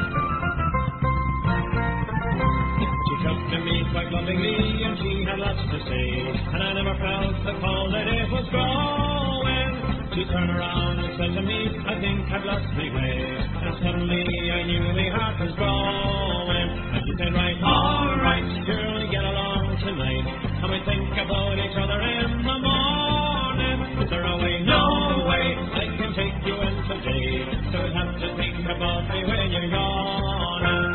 She took to me quite lovingly, and she had lots to say, and I never felt the cold that it was growing. She turned around and said to me, I think I've lost my way. And suddenly I knew my heart was growing. And she said, right, all right, sure, we'll get along tonight, and we think about each other in the morning. Is there a way? No way, I can take you in today, so you'll have to think about me when you're yawning.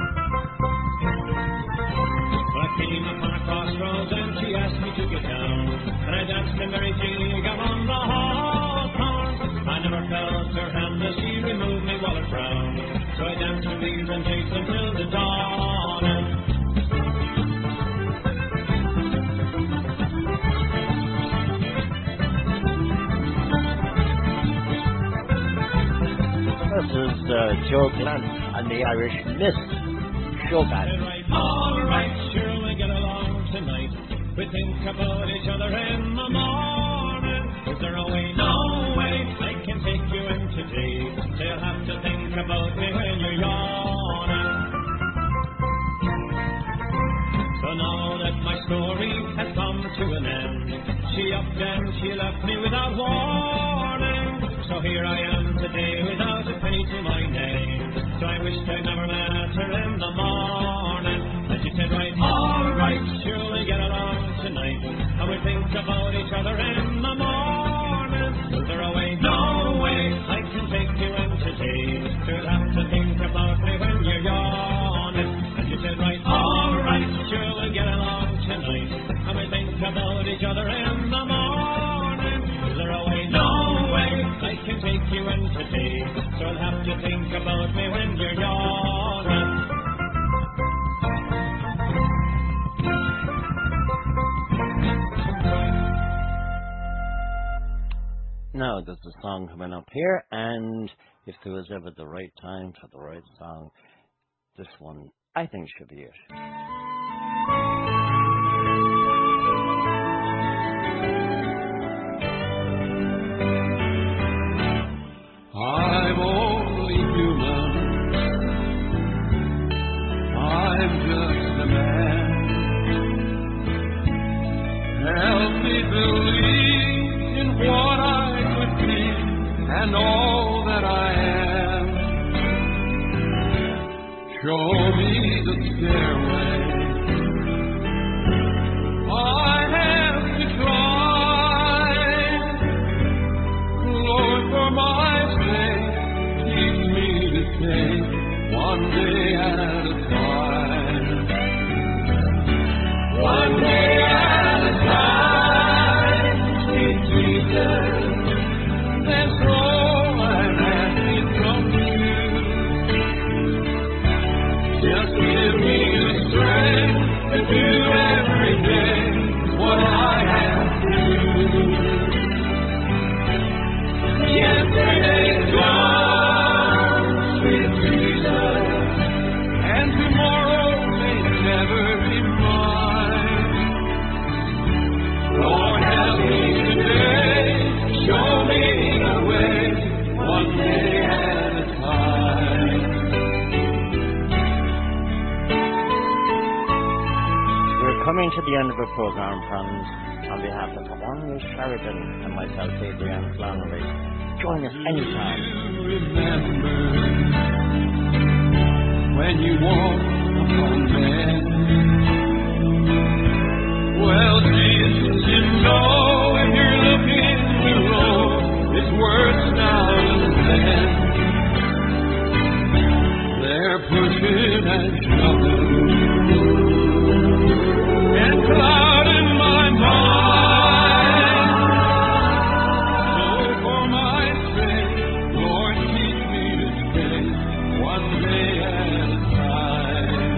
Well, I came upon a crossroads and she asked me to get down, and I danced a merry jig on the hawthorn. I never felt her hand as she removed me wallet brown, so I danced with these and jigs until the dawn. This is uh, Joe Glenn and the Irish Mist Show Band. All right, sure, we'll get along tonight. We think about each other in the morning. Is there a way? No way, I can take you in today, so you'll have to think about me when you're yawning. So now that my story has come to an end, she upped and she left me without warning. So here I am today without a penny to my name. So I wished I'd never met her in the morning. And she said, right, all right, sure, we'll get along tonight, and we'll think about each other in the morning. Is there a way? No way, I can take you in today, so you'll have to think about me when you're yawning. And she said, right, all right, sure, we'll get along tonight, and we'll think about each other in the morning. Is there a way? No way, I can take you in today, so you'll have to think about me when you're yawning. Now there's a song coming up here, and if there was ever the right time for the right song, this one, I think, should be it. I'm only human. I'm just a man. Help me believe in what I could be and all that I am. Show me the stairway I have to climb. Lord, for my sake, teach me to take one day at a time. One day at a time, sweet Jesus, that's all I'm asking from you. Just give me the strength to do every day what I have to do. Yesterday's gone, sweet Jesus, and tomorrow may never be mine. Lord, help me today, show me the way. coming to the end of the program, friends, on behalf of Cornelius Sheridan and myself, Adrian Flannery. Join us anytime. Remember when you walk upon men. Well, Jesus, you know if you're looking below, it's worse now than then. They're pushing and shoving and clouding my mind. So for my sake, Lord, teach me to stay one day at a time.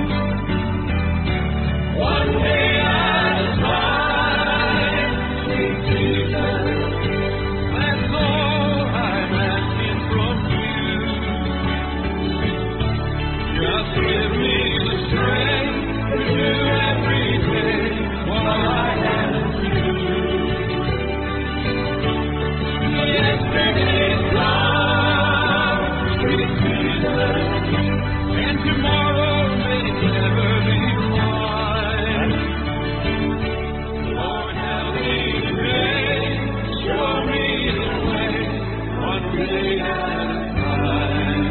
One day at a time, sweet Jesus. That's all I'm asking from you. Just give me the strength to do every day what I have to do. Yesterday's gone, sweet Jesus, and tomorrow may never be mine. Lord, help me today, show me the way, one day at a time.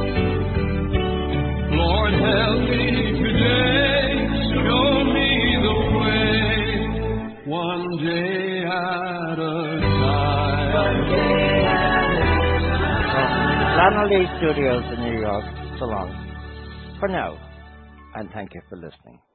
Lord, help me today, show me the way, one day at a time. From Flannery Studios in New York, so long. For now, and thank you for listening.